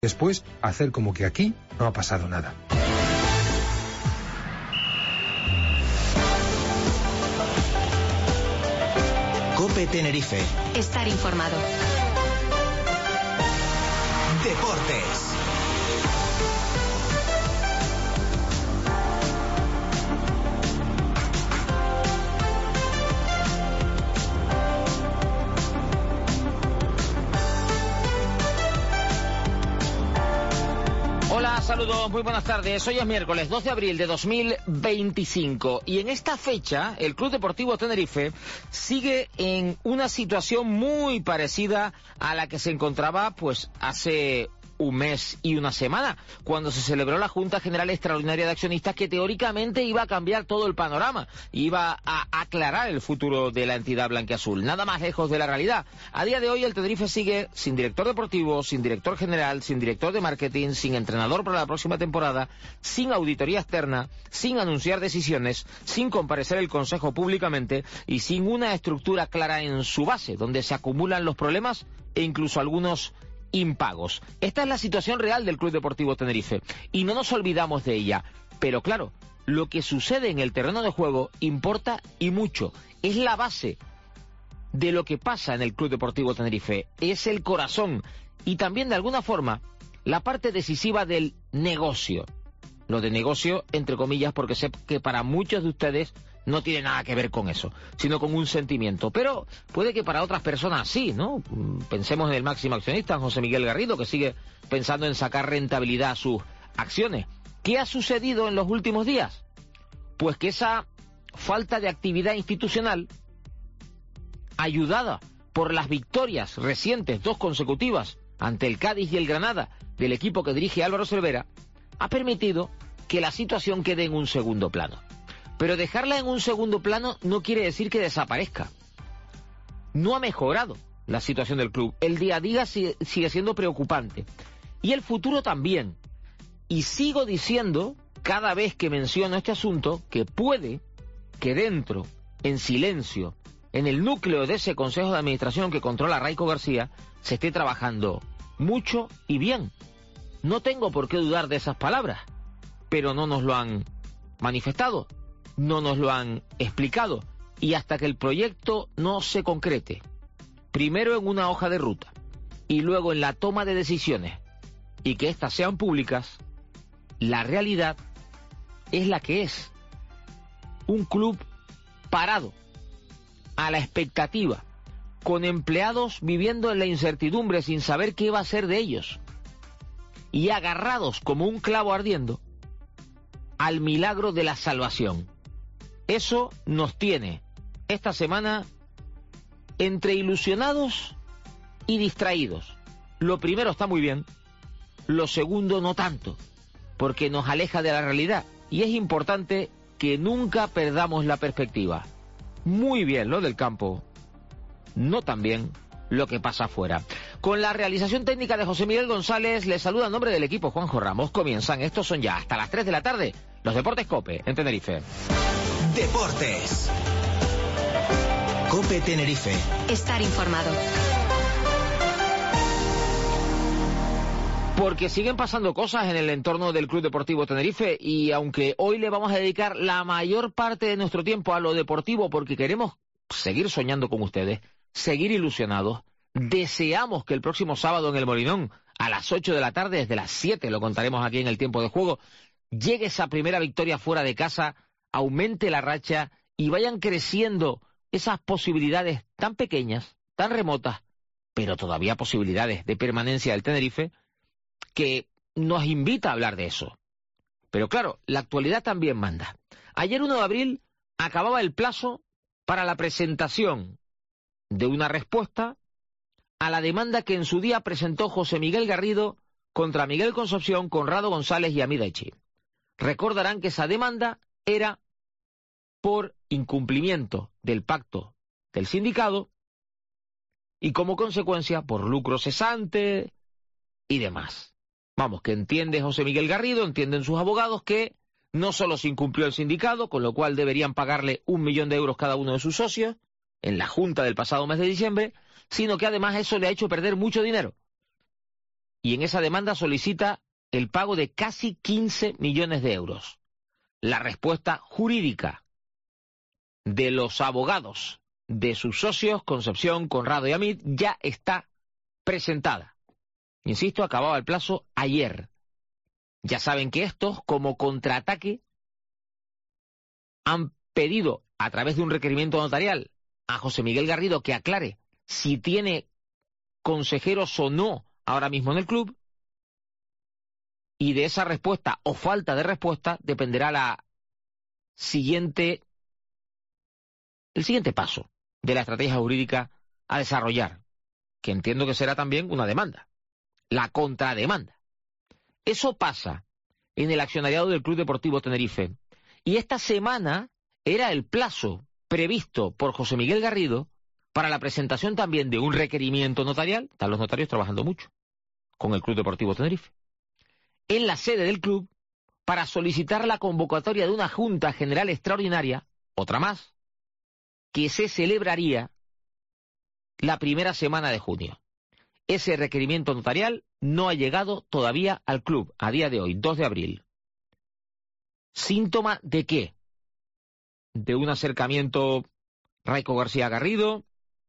Después, hacer como que aquí no ha pasado nada. COPE Tenerife. Estar informado. Deportes. Hola, saludos, muy buenas tardes. Hoy es miércoles 2 de abril de 2025 y en esta fecha el Club Deportivo Tenerife sigue en una situación muy parecida a la que se encontraba pues hace un mes y una semana, cuando se celebró la Junta General Extraordinaria de Accionistas, que teóricamente iba a cambiar todo el panorama, iba a aclarar el futuro de la entidad blanquiazul. Nada más lejos de la realidad. A día de hoy el Tenerife sigue sin director deportivo, sin director general, sin director de marketing, sin entrenador para la próxima temporada, sin auditoría externa, sin anunciar decisiones, sin comparecer el Consejo públicamente y sin una estructura clara en su base, donde se acumulan los problemas e incluso algunos impagos. Esta es la situación real del Club Deportivo Tenerife y no nos olvidamos de ella. Pero claro, lo que sucede en el terreno de juego importa y mucho. Es la base de lo que pasa en el Club Deportivo Tenerife. Es el corazón y también de alguna forma la parte decisiva del negocio. Lo de negocio, entre comillas, porque sé que para muchos de ustedes no tiene nada que ver con eso, sino con un sentimiento. Pero puede que para otras personas sí, ¿no? Pensemos en el máximo accionista, José Miguel Garrido, que sigue pensando en sacar rentabilidad a sus acciones. ¿Qué ha sucedido en los últimos días? Pues que esa falta de actividad institucional, ayudada por las victorias recientes, 2 consecutivas, ante el Cádiz y el Granada, del equipo que dirige Álvaro Cervera, ha permitido que la situación quede en un segundo plano. Pero dejarla en un segundo plano no quiere decir que desaparezca. No ha mejorado la situación del club. El día a día sigue siendo preocupante. Y el futuro también. Y sigo diciendo, cada vez que menciono este asunto, que puede que dentro, en silencio, en el núcleo de ese Consejo de Administración que controla Raico García, se esté trabajando mucho y bien. No tengo por qué dudar de esas palabras, pero no nos lo han manifestado. No nos lo han explicado, y hasta que el proyecto no se concrete, primero en una hoja de ruta y luego en la toma de decisiones, y que éstas sean públicas, la realidad es la que es. Un club parado, a la expectativa, con empleados viviendo en la incertidumbre sin saber qué va a ser de ellos, y agarrados como un clavo ardiendo al milagro de la salvación. Eso nos tiene esta semana entre ilusionados y distraídos. Lo primero está muy bien, lo segundo no tanto, porque nos aleja de la realidad y es importante que nunca perdamos la perspectiva. Muy bien lo del campo, no tan bien lo que pasa afuera. Con la realización técnica de José Miguel González, les saluda en nombre del equipo Juanjo Ramos. Comienzan, estos son ya hasta las 3 de la tarde, los Deportes COPE en Tenerife. Deportes. COPE Tenerife. Estar informado. Porque siguen pasando cosas en el entorno del Club Deportivo Tenerife y aunque hoy le vamos a dedicar la mayor parte de nuestro tiempo a lo deportivo porque queremos seguir soñando con ustedes, seguir ilusionados, deseamos que el próximo sábado en el Molinón, a las 8 de la tarde, desde las 7, lo contaremos aquí en el tiempo de juego, llegue esa primera victoria fuera de casa, aumente la racha y vayan creciendo esas posibilidades tan pequeñas, tan remotas, pero todavía posibilidades de permanencia del Tenerife, que nos invita a hablar de eso. Pero claro, la actualidad también manda. Ayer 1 de abril acababa el plazo para la presentación de una respuesta a la demanda que en su día presentó José Miguel Garrido contra Miguel Concepción, Conrado González y Amida Echi. Recordarán que esa demanda era por incumplimiento del pacto del sindicato y como consecuencia por lucro cesante y demás. Vamos, que entiende José Miguel Garrido, entienden sus abogados que no solo se incumplió el sindicato, con lo cual deberían pagarle 1 millón de euros cada uno de sus socios en la junta del pasado mes de diciembre, sino que además eso le ha hecho perder mucho dinero. y en esa demanda solicita el pago de casi 15 millones de euros. La respuesta jurídica de los abogados de sus socios, Concepción, Conrado y Amit, ya está presentada. Insisto, acababa el plazo ayer. Ya saben que estos, como contraataque, han pedido a través de un requerimiento notarial a José Miguel Garrido que aclare si tiene consejeros o no ahora mismo en el club, y de esa respuesta o falta de respuesta dependerá el siguiente paso de la estrategia jurídica a desarrollar, que entiendo que será también una demanda, la contrademanda. Eso pasa en el accionariado del Club Deportivo Tenerife, y esta semana era el plazo previsto por José Miguel Garrido para la presentación también de un requerimiento notarial, están los notarios trabajando mucho con el Club Deportivo Tenerife, en la sede del club, para solicitar la convocatoria de una Junta General Extraordinaria, otra más, que se celebraría la primera semana de junio. Ese requerimiento notarial no ha llegado todavía al club, a día de hoy, 2 de abril. ¿Síntoma de qué? De un acercamiento Raico García Garrido,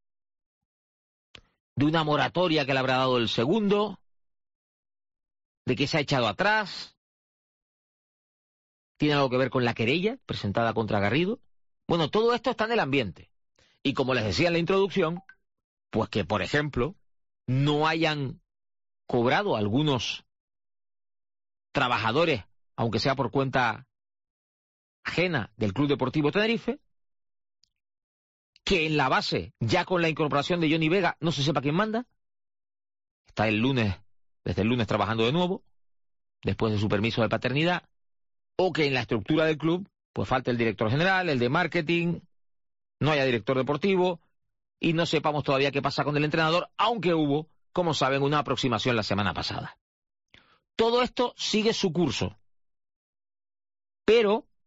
de una moratoria que le habrá dado el segundo, de que se ha echado atrás. ¿Tiene algo que ver con la querella presentada contra Garrido? Bueno, todo esto está en el ambiente. Y como les decía en la introducción, pues que, por ejemplo, no hayan cobrado algunos trabajadores, aunque sea por cuenta ajena del Club Deportivo Tenerife, que en la base, ya con la incorporación de Johnny Vega, no se sepa quién manda. Está desde el lunes trabajando de nuevo, después de su permiso de paternidad, o que en la estructura del club pues falte el director general, el de marketing, no haya director deportivo, y no sepamos todavía qué pasa con el entrenador, aunque hubo, como saben, una aproximación la semana pasada. Todo esto sigue su curso. Pero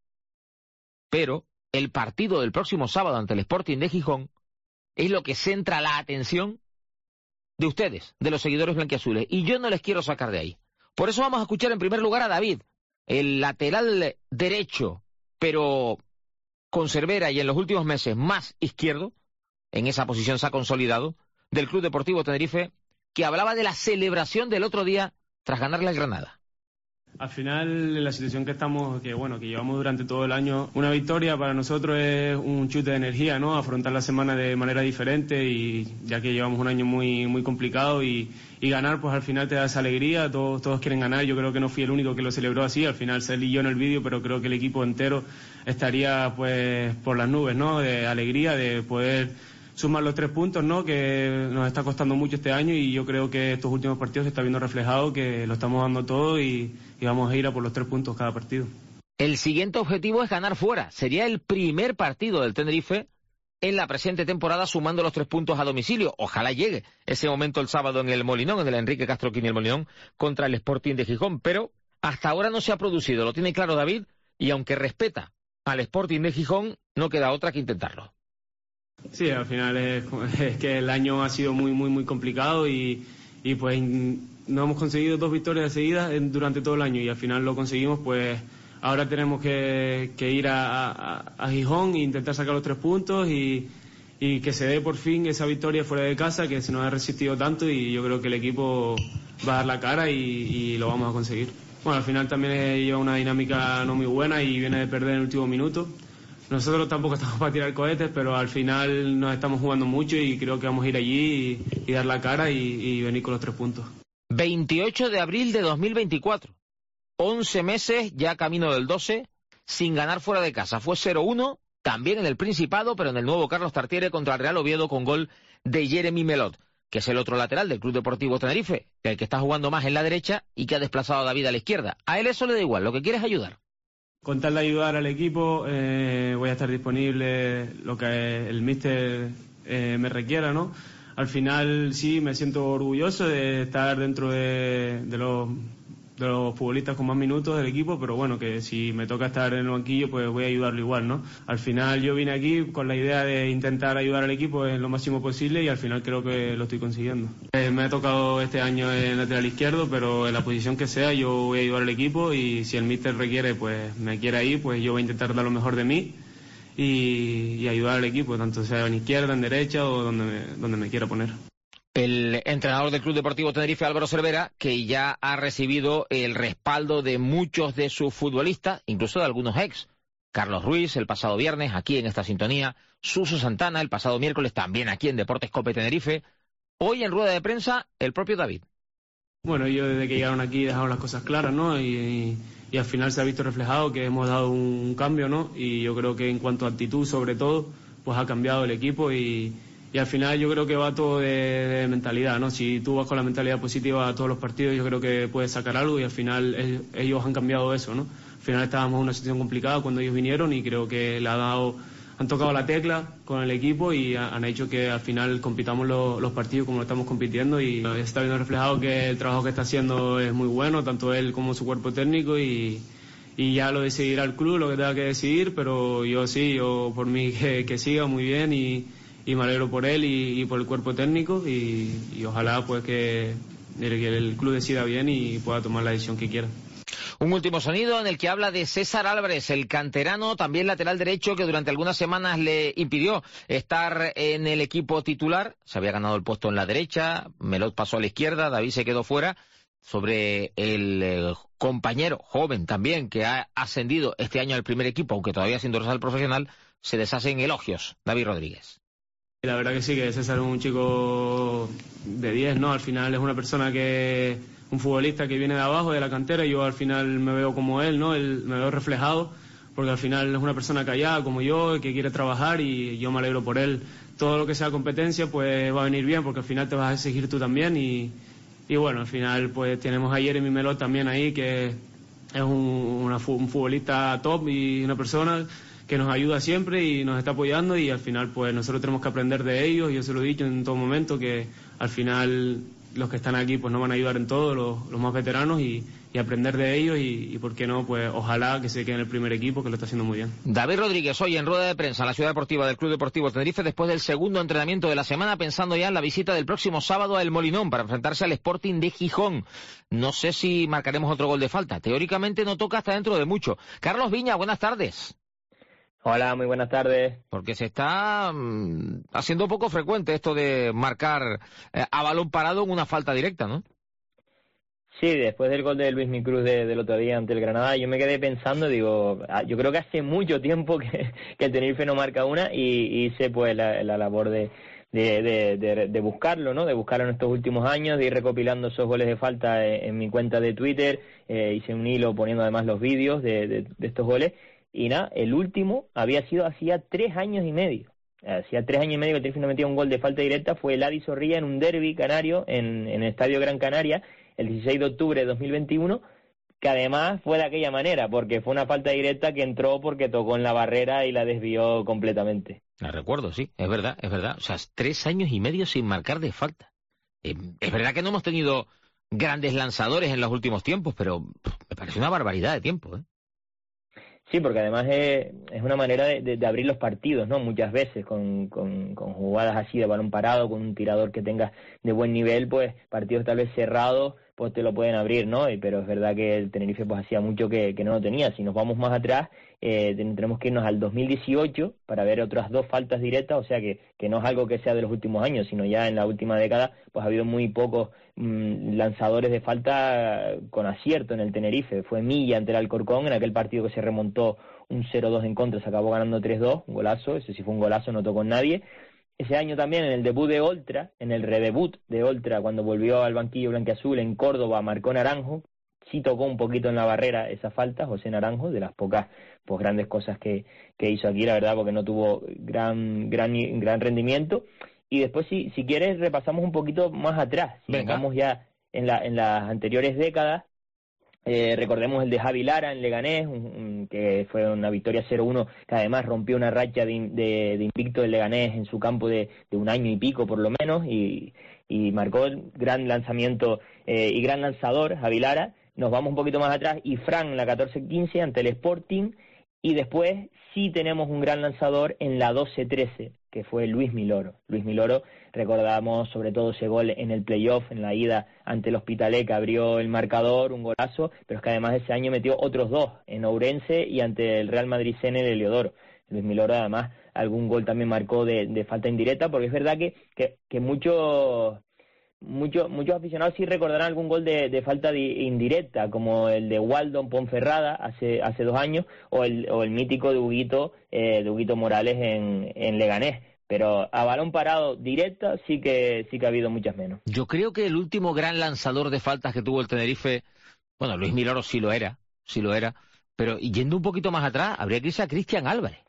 el partido del próximo sábado ante el Sporting de Gijón es lo que centra la atención de ustedes, de los seguidores blanquiazules, y yo no les quiero sacar de ahí. Por eso vamos a escuchar en primer lugar a David, el lateral derecho, pero con Cervera y en los últimos meses más izquierdo, en esa posición se ha consolidado, del Club Deportivo Tenerife, que hablaba de la celebración del otro día tras ganarle al Granada. Al final, en la situación que estamos, que llevamos durante todo el año, una victoria para nosotros es un chute de energía, ¿no? Afrontar la semana de manera diferente, y ya que llevamos un año muy, muy complicado, y ganar, pues al final te da esa alegría. Todos quieren ganar. Yo creo que no fui el único que lo celebró así. Al final salí yo en el vídeo, pero creo que el equipo entero estaría pues por las nubes, ¿no? De alegría, de poder sumar los 3 puntos, ¿no? Que nos está costando mucho este año, y yo creo que estos últimos partidos se está viendo reflejado que lo estamos dando todo, y vamos a ir a por los 3 puntos cada partido. El siguiente objetivo es ganar fuera. Sería el primer partido del Tenerife en la presente temporada sumando los 3 puntos a domicilio. Ojalá llegue ese momento el sábado en el Molinón, en el Enrique Castro Quini el Molinón, contra el Sporting de Gijón, pero hasta ahora no se ha producido, lo tiene claro David, y aunque respeta al Sporting de Gijón, no queda otra que intentarlo. Sí, al final es que el año ha sido muy, muy, muy complicado, y pues no hemos conseguido 2 victorias seguidas durante todo el año, y al final lo conseguimos. Pues ahora tenemos que ir a Gijón e intentar sacar los 3 puntos, y que se dé por fin esa victoria fuera de casa, que se nos ha resistido tanto, y yo creo que el equipo va a dar la cara y lo vamos a conseguir. Bueno, al final también lleva una dinámica no muy buena y viene de perder en el último minuto. Nosotros tampoco estamos para tirar cohetes, pero al final nos estamos jugando mucho, y creo que vamos a ir allí y dar la cara y venir con los 3 puntos. 28 de abril de 2024. 11 meses, ya camino del 12, sin ganar fuera de casa. Fue 0-1, también en el Principado, pero en el nuevo Carlos Tartiere contra el Real Oviedo, con gol de Jeremy Melot, que es el otro lateral del Club Deportivo Tenerife, el que está jugando más en la derecha y que ha desplazado a David a la izquierda. A él eso le da igual, lo que quiere es ayudar. Con tal de ayudar al equipo, voy a estar disponible lo que el míster me requiera, ¿no? Al final sí me siento orgulloso de estar dentro de los los futbolistas con más minutos del equipo, pero bueno, que si me toca estar en el banquillo, pues voy a ayudarlo igual, ¿no? Al final yo vine aquí con la idea de intentar ayudar al equipo en lo máximo posible y al final creo que lo estoy consiguiendo. Me ha tocado este año en lateral izquierdo, pero en la posición que sea yo voy a ayudar al equipo y si el míster requiere, pues me quiere ahí, pues yo voy a intentar dar lo mejor de mí y ayudar al equipo, tanto sea en izquierda, en derecha o donde me quiera poner. El entrenador del Club Deportivo Tenerife, Álvaro Cervera, que ya ha recibido el respaldo de muchos de sus futbolistas, incluso de algunos ex. Carlos Ruiz el pasado viernes, aquí en esta sintonía. Suso Santana el pasado miércoles, también aquí en Deportes Cope Tenerife. Hoy en rueda de prensa, el propio David. Bueno, ellos desde que llegaron aquí dejaron las cosas claras, ¿no? Y al final se ha visto reflejado que hemos dado un cambio, ¿no? Y yo creo que en cuanto a actitud, sobre todo, pues ha cambiado el equipo y al final yo creo que va todo de mentalidad, ¿no? Si tú vas con la mentalidad positiva a todos los partidos, yo creo que puedes sacar algo y al final ellos han cambiado eso, ¿no? Al final estábamos en una situación complicada cuando ellos vinieron y creo que han tocado la tecla con el equipo y han hecho que al final compitamos los partidos como lo estamos compitiendo y se está viendo reflejado que el trabajo que está haciendo es muy bueno, tanto él como su cuerpo técnico y ya lo decidirá el club, lo que tenga que decidir, pero yo por mí que siga muy bien y me alegro por él y por el cuerpo técnico y ojalá pues que el club decida bien y pueda tomar la decisión que quiera. Un último sonido en el que habla de César Álvarez, el canterano, también lateral derecho, que durante algunas semanas le impidió estar en el equipo titular. Se había ganado el puesto en la derecha, Melot pasó a la izquierda, David se quedó fuera. Sobre el compañero joven también que ha ascendido este año al primer equipo, aunque todavía sin dorsal profesional, se deshacen elogios. David Rodríguez. La verdad que sí, que César es un chico de 10, ¿no? Al final es una persona un futbolista que viene de abajo, de la cantera, y yo al final me veo como él, ¿no? Me veo reflejado, porque al final es una persona callada como yo, que quiere trabajar y yo me alegro por él. Todo lo que sea competencia, pues va a venir bien, porque al final te vas a exigir tú también y bueno, al final pues tenemos a Jeremy Melot también ahí, que es un futbolista top y una persona que nos ayuda siempre y nos está apoyando y al final pues nosotros tenemos que aprender de ellos. Yo se lo he dicho en todo momento que al final los que están aquí pues nos van a ayudar en todo, los más veteranos y aprender de ellos y por qué no, pues ojalá que se quede en el primer equipo, que lo está haciendo muy bien. David Rodríguez hoy en rueda de prensa en la ciudad deportiva del Club Deportivo Tenerife después del segundo entrenamiento de la semana, pensando ya en la visita del próximo sábado a El Molinón para enfrentarse al Sporting de Gijón. No sé si marcaremos otro gol de falta, teóricamente no toca hasta dentro de mucho. Carlos Viña, buenas tardes. Hola, muy buenas tardes. Porque se está haciendo poco frecuente esto de marcar a balón parado en una falta directa, ¿no? Sí, después del gol de Luis Micruz del otro día ante el Granada, yo me quedé pensando, digo, yo creo que hace mucho tiempo que el Tenerife no marca una y hice pues la labor de buscarlo, ¿no? De buscarlo en estos últimos años, de ir recopilando esos goles de falta en mi cuenta de Twitter, hice un hilo poniendo además los vídeos de estos goles. Y nada, el último había sido hacía 3 años y medio. Hacía 3 años y medio que el Tenerife no metía un gol de falta directa. Fue el Adi Zorrilla en un derbi canario en el Estadio Gran Canaria el 16 de octubre de 2021, que además fue de aquella manera, porque fue una falta directa que entró porque tocó en la barrera y la desvió completamente. La recuerdo, sí, es verdad. O sea, 3 años y medio sin marcar de falta. Es verdad que no hemos tenido grandes lanzadores en los últimos tiempos, pero me parece una barbaridad de tiempo, ¿eh? Sí, porque además es una manera de abrir los partidos, ¿no? Muchas veces con jugadas así de balón parado, con un tirador que tenga de buen nivel, pues partidos tal vez cerrados, pues te lo pueden abrir, ¿no? Pero es verdad que el Tenerife pues hacía mucho que no lo tenía. Si nos vamos más atrás, tenemos que irnos al 2018 para ver otras 2 faltas directas, o sea que no es algo que sea de los últimos años, sino ya en la última década pues ha habido muy pocos lanzadores de falta con acierto en el Tenerife. Fue Milla ante el Alcorcón en aquel partido que se remontó un 0-2 en contra, se acabó ganando 3-2, un golazo, ese sí fue un golazo, no tocó en nadie. Ese año también en el debut de Oltra, en el redebut de Oltra, cuando volvió al banquillo blanquiazul en Córdoba, marcó Naranjo, sí tocó un poquito en la barrera esa falta, José Naranjo, de las pocas pues grandes cosas que hizo aquí, la verdad, porque no tuvo gran rendimiento. Y después, si quieres, repasamos un poquito más atrás, si vamos ya en las anteriores décadas. Recordemos el de Javi Lara en Leganés, que fue una victoria 0-1, que además rompió una racha de invicto del Leganés en su campo de 1 año y pico por lo menos, y marcó el gran lanzamiento y gran lanzador Javi Lara. nos vamos un poquito más atrás y Fran en la 14-15 ante el Sporting, y después sí tenemos un gran lanzador en la 12-13, que fue Luis Miloro. Luis Miloro, recordamos sobre todo ese gol en el playoff, en la ida ante el Hospitalet, que abrió el marcador, un golazo, pero es que además ese año metió otros 2, en Ourense y ante el Real Madrid en el Heliodoro. Luis Miloro además algún gol también marcó de falta indirecta, porque es verdad que muchos aficionados sí recordarán algún gol de falta indirecta, como el de Waldon Ponferrada hace 2 años, o el mítico de Huguito Morales en Leganés. Pero a balón parado directa sí que ha habido muchas menos. Yo creo que el último gran lanzador de faltas que tuvo el Tenerife, bueno, Luis Miloro sí lo era, pero yendo un poquito más atrás, habría que irse a Cristian Álvarez.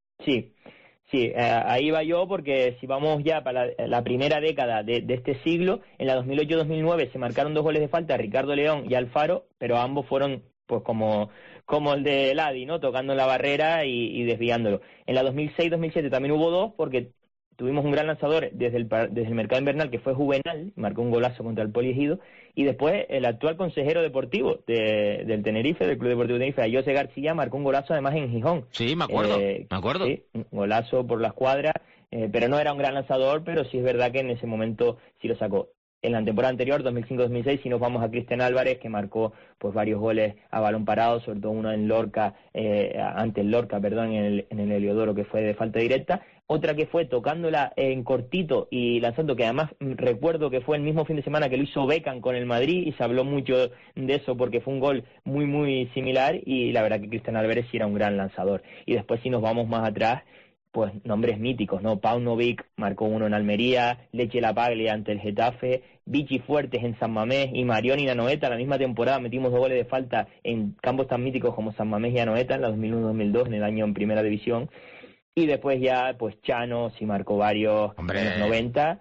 Sí, ahí va yo, porque si vamos ya para la primera década de este siglo, en la 2008-2009 se marcaron 2 goles de falta, Ricardo León y Alfaro, pero ambos fueron pues como el de Ladi, ¿no? Tocando la barrera y desviándolo. En la 2006-2007 también hubo 2, porque tuvimos un gran lanzador desde el mercado invernal, que fue Juvenal, marcó un golazo contra el Poliegido, y después el actual consejero deportivo del Tenerife, del Club Deportivo Tenerife, José García, marcó un golazo además en Gijón. Sí, me acuerdo. Sí, un golazo por la escuadra, pero no era un gran lanzador, pero sí es verdad que en ese momento sí lo sacó. En la temporada anterior, 2005-2006, si nos vamos a Cristian Álvarez, que marcó pues varios goles a balón parado, sobre todo uno en Lorca, ante el Lorca, perdón, en el Heliodoro, que fue de falta directa. Otra que fue tocándola en cortito y lanzando, que además recuerdo que fue el mismo fin de semana que lo hizo Beckham con el Madrid, y se habló mucho de eso porque fue un gol muy, muy similar, y la verdad que Cristian Álvarez sí era un gran lanzador. Y después, si nos vamos más atrás, pues nombres míticos, ¿no? Paunovic marcó uno en Almería, Leche La Paglia ante el Getafe, Vichy Fuertes en San Mamés y Marión y Anoeta. La misma temporada metimos 2 goles de falta en campos tan míticos como San Mamés y Anoeta, en la 2001-2002, en el año en Primera División. Y después ya, pues Chano sí marcó varios en los 90.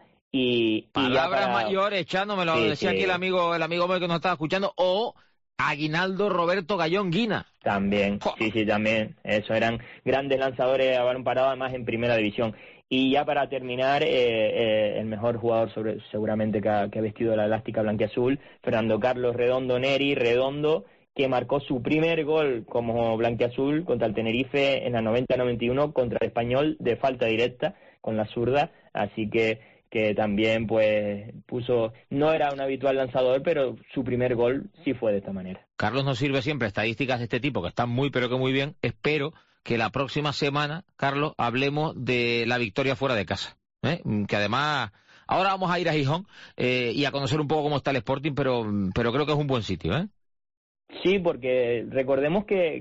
Palabras mayores, Chano, me lo decía aquí el amigo mío que nos estaba escuchando, o Aguinaldo Roberto Gallón Guina. También, sí, también. Eso eran grandes lanzadores a balón parado, además en Primera División. Y ya para terminar, el mejor jugador seguramente que ha vestido la elástica blanquiazul, Fernando Carlos Redondo Neri, que marcó su primer gol como blanquiazul contra el Tenerife en la 90-91 contra el Español de falta directa con la zurda, así que también pues no era un habitual lanzador, pero su primer gol sí fue de esta manera. Carlos nos sirve siempre estadísticas de este tipo que están muy pero que muy bien. Espero que la próxima semana, Carlos, hablemos de la victoria fuera de casa, que además ahora vamos a ir a Gijón y a conocer un poco cómo está el Sporting, pero creo que es un buen sitio, Sí, porque recordemos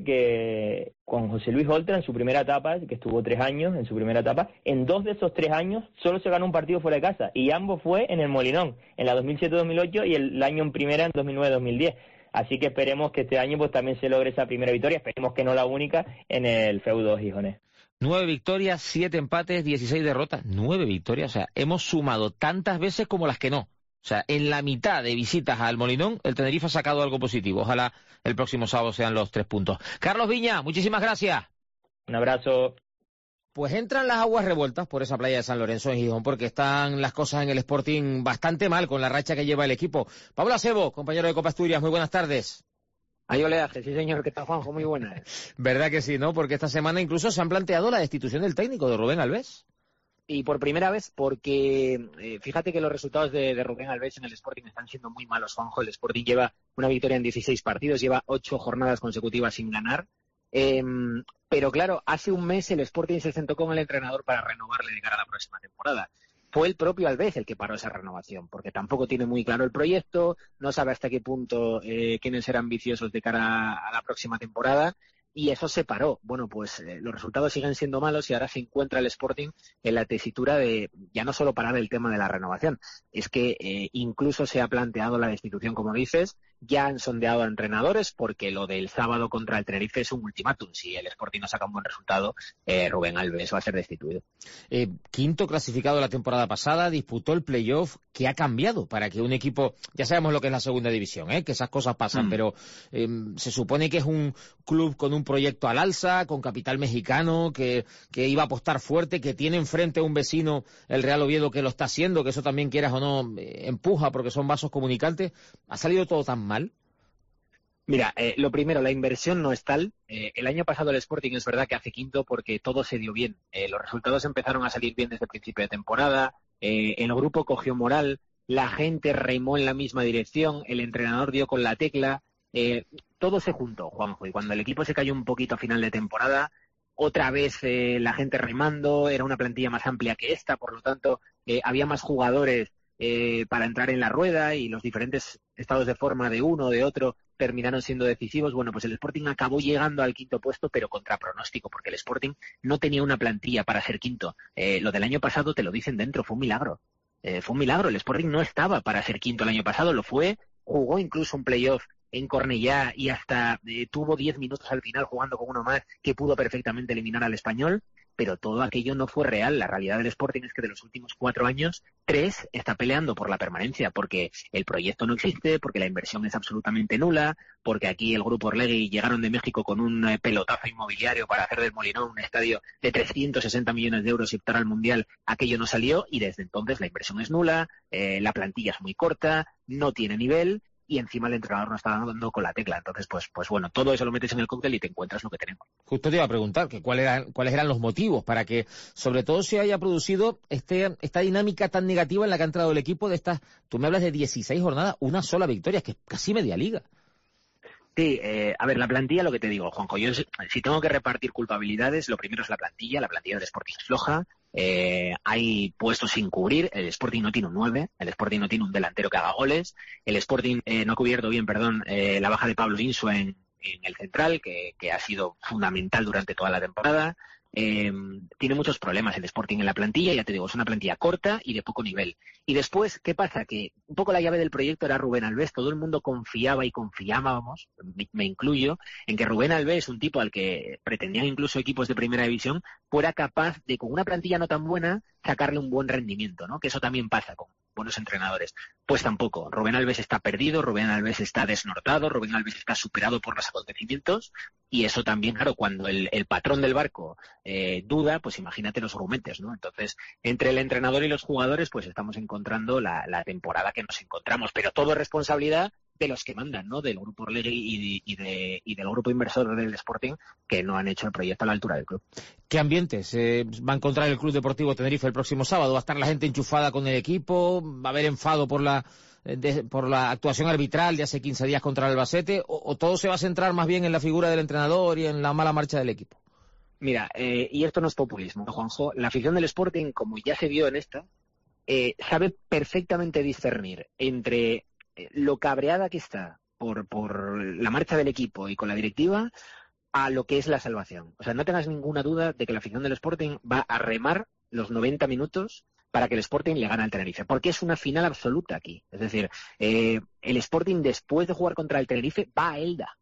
que con José Luis Oltra en su primera etapa, que estuvo 3 años en su primera etapa, en 2 de esos 3 años solo se ganó un partido fuera de casa, y ambos fue en el Molinón, en la 2007-2008 y el año en primera en 2009-2010. Así que esperemos que este año pues también se logre esa primera victoria, esperemos que no la única, en el feudo gijonés. 9 victorias, 7 empates, 16 derrotas. 9 victorias, o sea, hemos sumado tantas veces como las que no. O sea, en la mitad de visitas al Molinón, el Tenerife ha sacado algo positivo. Ojalá el próximo sábado sean los 3 puntos. Carlos Viña, muchísimas gracias. Un abrazo. Pues entran las aguas revueltas por esa playa de San Lorenzo en Gijón, porque están las cosas en el Sporting bastante mal con la racha que lleva el equipo. Pablo Acebo, compañero de Copa Asturias, muy buenas tardes. Hay oleaje, sí señor, ¿qué tal, Juanjo? Muy buenas. ¿Verdad que sí, no? Porque esta semana incluso se han planteado la destitución del técnico de Rubén Albés. Y por primera vez, porque fíjate que los resultados de Rubén Albés en el Sporting están siendo muy malos, Juanjo. El Sporting lleva una victoria en 16 partidos, lleva 8 jornadas consecutivas sin ganar. Pero claro, hace un mes el Sporting se sentó con el entrenador para renovarle de cara a la próxima temporada. Fue el propio Albés el que paró esa renovación, porque tampoco tiene muy claro el proyecto, no sabe hasta qué punto quieren ser ambiciosos de cara a la próxima temporada. Y eso se paró. Bueno, pues los resultados siguen siendo malos y ahora se encuentra el Sporting en la tesitura de ya no solo parar el tema de la renovación, es que incluso se ha planteado la destitución, como dices, ya han sondeado a entrenadores porque lo del sábado contra el Tenerife es un ultimátum. Si el Sporting no saca un buen resultado, Rubén Albés va a ser destituido. Quinto clasificado la temporada pasada, disputó el playoff. ¿Qué ha cambiado para que un equipo, ya sabemos lo que es la segunda división, que esas cosas pasan, pero se supone que es un club con un proyecto al alza, con capital mexicano, que iba a apostar fuerte, que tiene enfrente a un vecino, el Real Oviedo, que lo está haciendo, que eso también, quieras o no, empuja porque son vasos comunicantes? ¿Ha salido todo tan mal? Mira, lo primero, la inversión no es tal. El año pasado el Sporting es verdad que hace quinto porque todo se dio bien. Los resultados empezaron a salir bien desde el principio de temporada, el grupo cogió moral, la gente remó en la misma dirección, el entrenador dio con la tecla, todo se juntó, Juanjo, y cuando el equipo se cayó un poquito a final de temporada, otra vez la gente remando, era una plantilla más amplia que esta, por lo tanto había más jugadores para entrar en la rueda y los diferentes estados de forma de uno o de otro terminaron siendo decisivos. Bueno, pues el Sporting acabó llegando al quinto puesto, pero contra pronóstico, porque el Sporting no tenía una plantilla para ser quinto. Lo del año pasado te lo dicen dentro, fue un milagro. Fue un milagro, el Sporting no estaba para ser quinto el año pasado, lo fue, jugó incluso un playoff en Cornellá y hasta tuvo 10 minutos al final jugando con uno más que pudo perfectamente eliminar al Español, pero todo aquello no fue real. La realidad del Sporting es que de los últimos 4 años, 3 está peleando por la permanencia, porque el proyecto no existe, porque la inversión es absolutamente nula, porque aquí el grupo Orlegui llegaron de México con un pelotazo inmobiliario para hacer del Molinón un estadio de 360 millones de euros y optar al Mundial. Aquello no salió y desde entonces la inversión es nula, la plantilla es muy corta, no tiene nivel, y encima el entrenador no está dando con la tecla. Entonces, pues bueno, todo eso lo metes en el cóctel y te encuentras lo que tenemos. Justo te iba a preguntar que cuáles eran los motivos para que, sobre todo, se haya producido esta dinámica tan negativa en la que ha entrado el equipo de estas, tú me hablas de 16 jornadas, una sola victoria, que es casi media liga. Sí, a ver, la plantilla, lo que te digo, Juanjo, yo si tengo que repartir culpabilidades, lo primero es la plantilla del Sporting es floja, hay puestos sin cubrir, el Sporting no tiene un 9, el Sporting no tiene un delantero que haga goles, el Sporting no ha cubierto bien, la baja de Pablo Insua en el central, que ha sido fundamental durante toda la temporada. Tiene muchos problemas el Sporting en la plantilla, ya te digo, es una plantilla corta y de poco nivel. Y después, ¿qué pasa? Que un poco la llave del proyecto era Rubén Albés, todo el mundo confiaba y confiábamos, me incluyo, en que Rubén Albés, un tipo al que pretendían incluso equipos de primera división, fuera capaz de, con una plantilla no tan buena, sacarle un buen rendimiento, ¿no? Que eso también pasa con buenos entrenadores. Pues tampoco. Rubén Albés está perdido, Rubén Albés está desnortado, Rubén Albés está superado por los acontecimientos, y eso también, claro, cuando el patrón del barco duda, pues imagínate los grumetes, ¿no? Entonces, entre el entrenador y los jugadores, pues estamos encontrando la temporada que nos encontramos, pero todo es responsabilidad de los que mandan, ¿no? Del grupo Orlegui y del grupo inversor del Sporting, que no han hecho el proyecto a la altura del club. ¿Qué ambientes va a encontrar el Club Deportivo Tenerife el próximo sábado? ¿Va a estar la gente enchufada con el equipo? ¿Va a haber enfado por la actuación arbitral de hace 15 días contra el Albacete? ¿O todo se va a centrar más bien en la figura del entrenador y en la mala marcha del equipo? Mira, y esto no es populismo, Juanjo, la afición del Sporting, como ya se vio en esta, sabe perfectamente discernir entre lo cabreada que está por la marcha del equipo y con la directiva a lo que es la salvación. O sea, no tengas ninguna duda de que la afición del Sporting va a remar los 90 minutos para que el Sporting le gane al Tenerife, porque es una final absoluta aquí. Es decir, el Sporting, después de jugar contra el Tenerife, va a Elda.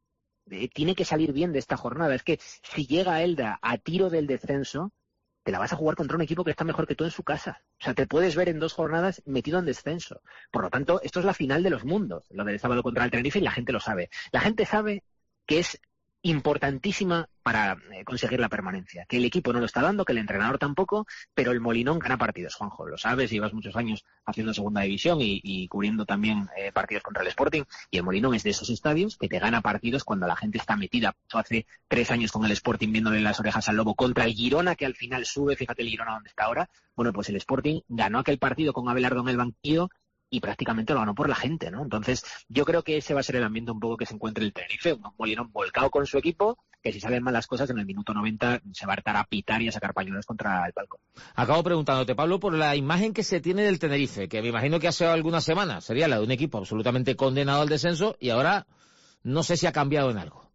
Tiene que salir bien de esta jornada. Es que si llega a Elda a tiro del descenso, te la vas a jugar contra un equipo que está mejor que tú en su casa. O sea, te puedes ver en 2 jornadas metido en descenso. Por lo tanto, esto es la final de los mundos, lo del sábado contra el Tenerife, y la gente lo sabe. La gente sabe que es importantísima para conseguir la permanencia, que el equipo no lo está dando, que el entrenador tampoco, pero el Molinón gana partidos, Juanjo, lo sabes, llevas muchos años haciendo segunda división y cubriendo también partidos contra el Sporting, y el Molinón es de esos estadios que te gana partidos cuando la gente está metida. Yo hace 3 años con el Sporting viéndole las orejas al lobo contra el Girona, que al final sube, fíjate el Girona donde está ahora. Bueno, pues el Sporting ganó aquel partido con Abelardo en el banquillo y prácticamente lo ganó por la gente, ¿no? Entonces, yo creo que ese va a ser el ambiente un poco que se encuentre el Tenerife, un Molinón volcado con su equipo, que si salen mal las cosas, en el minuto 90 se va a hartar a pitar y a sacar pañuelos contra el palco. Acabo preguntándote, Pablo, por la imagen que se tiene del Tenerife, que me imagino que hace algunas semanas sería la de un equipo absolutamente condenado al descenso, y ahora no sé si ha cambiado en algo.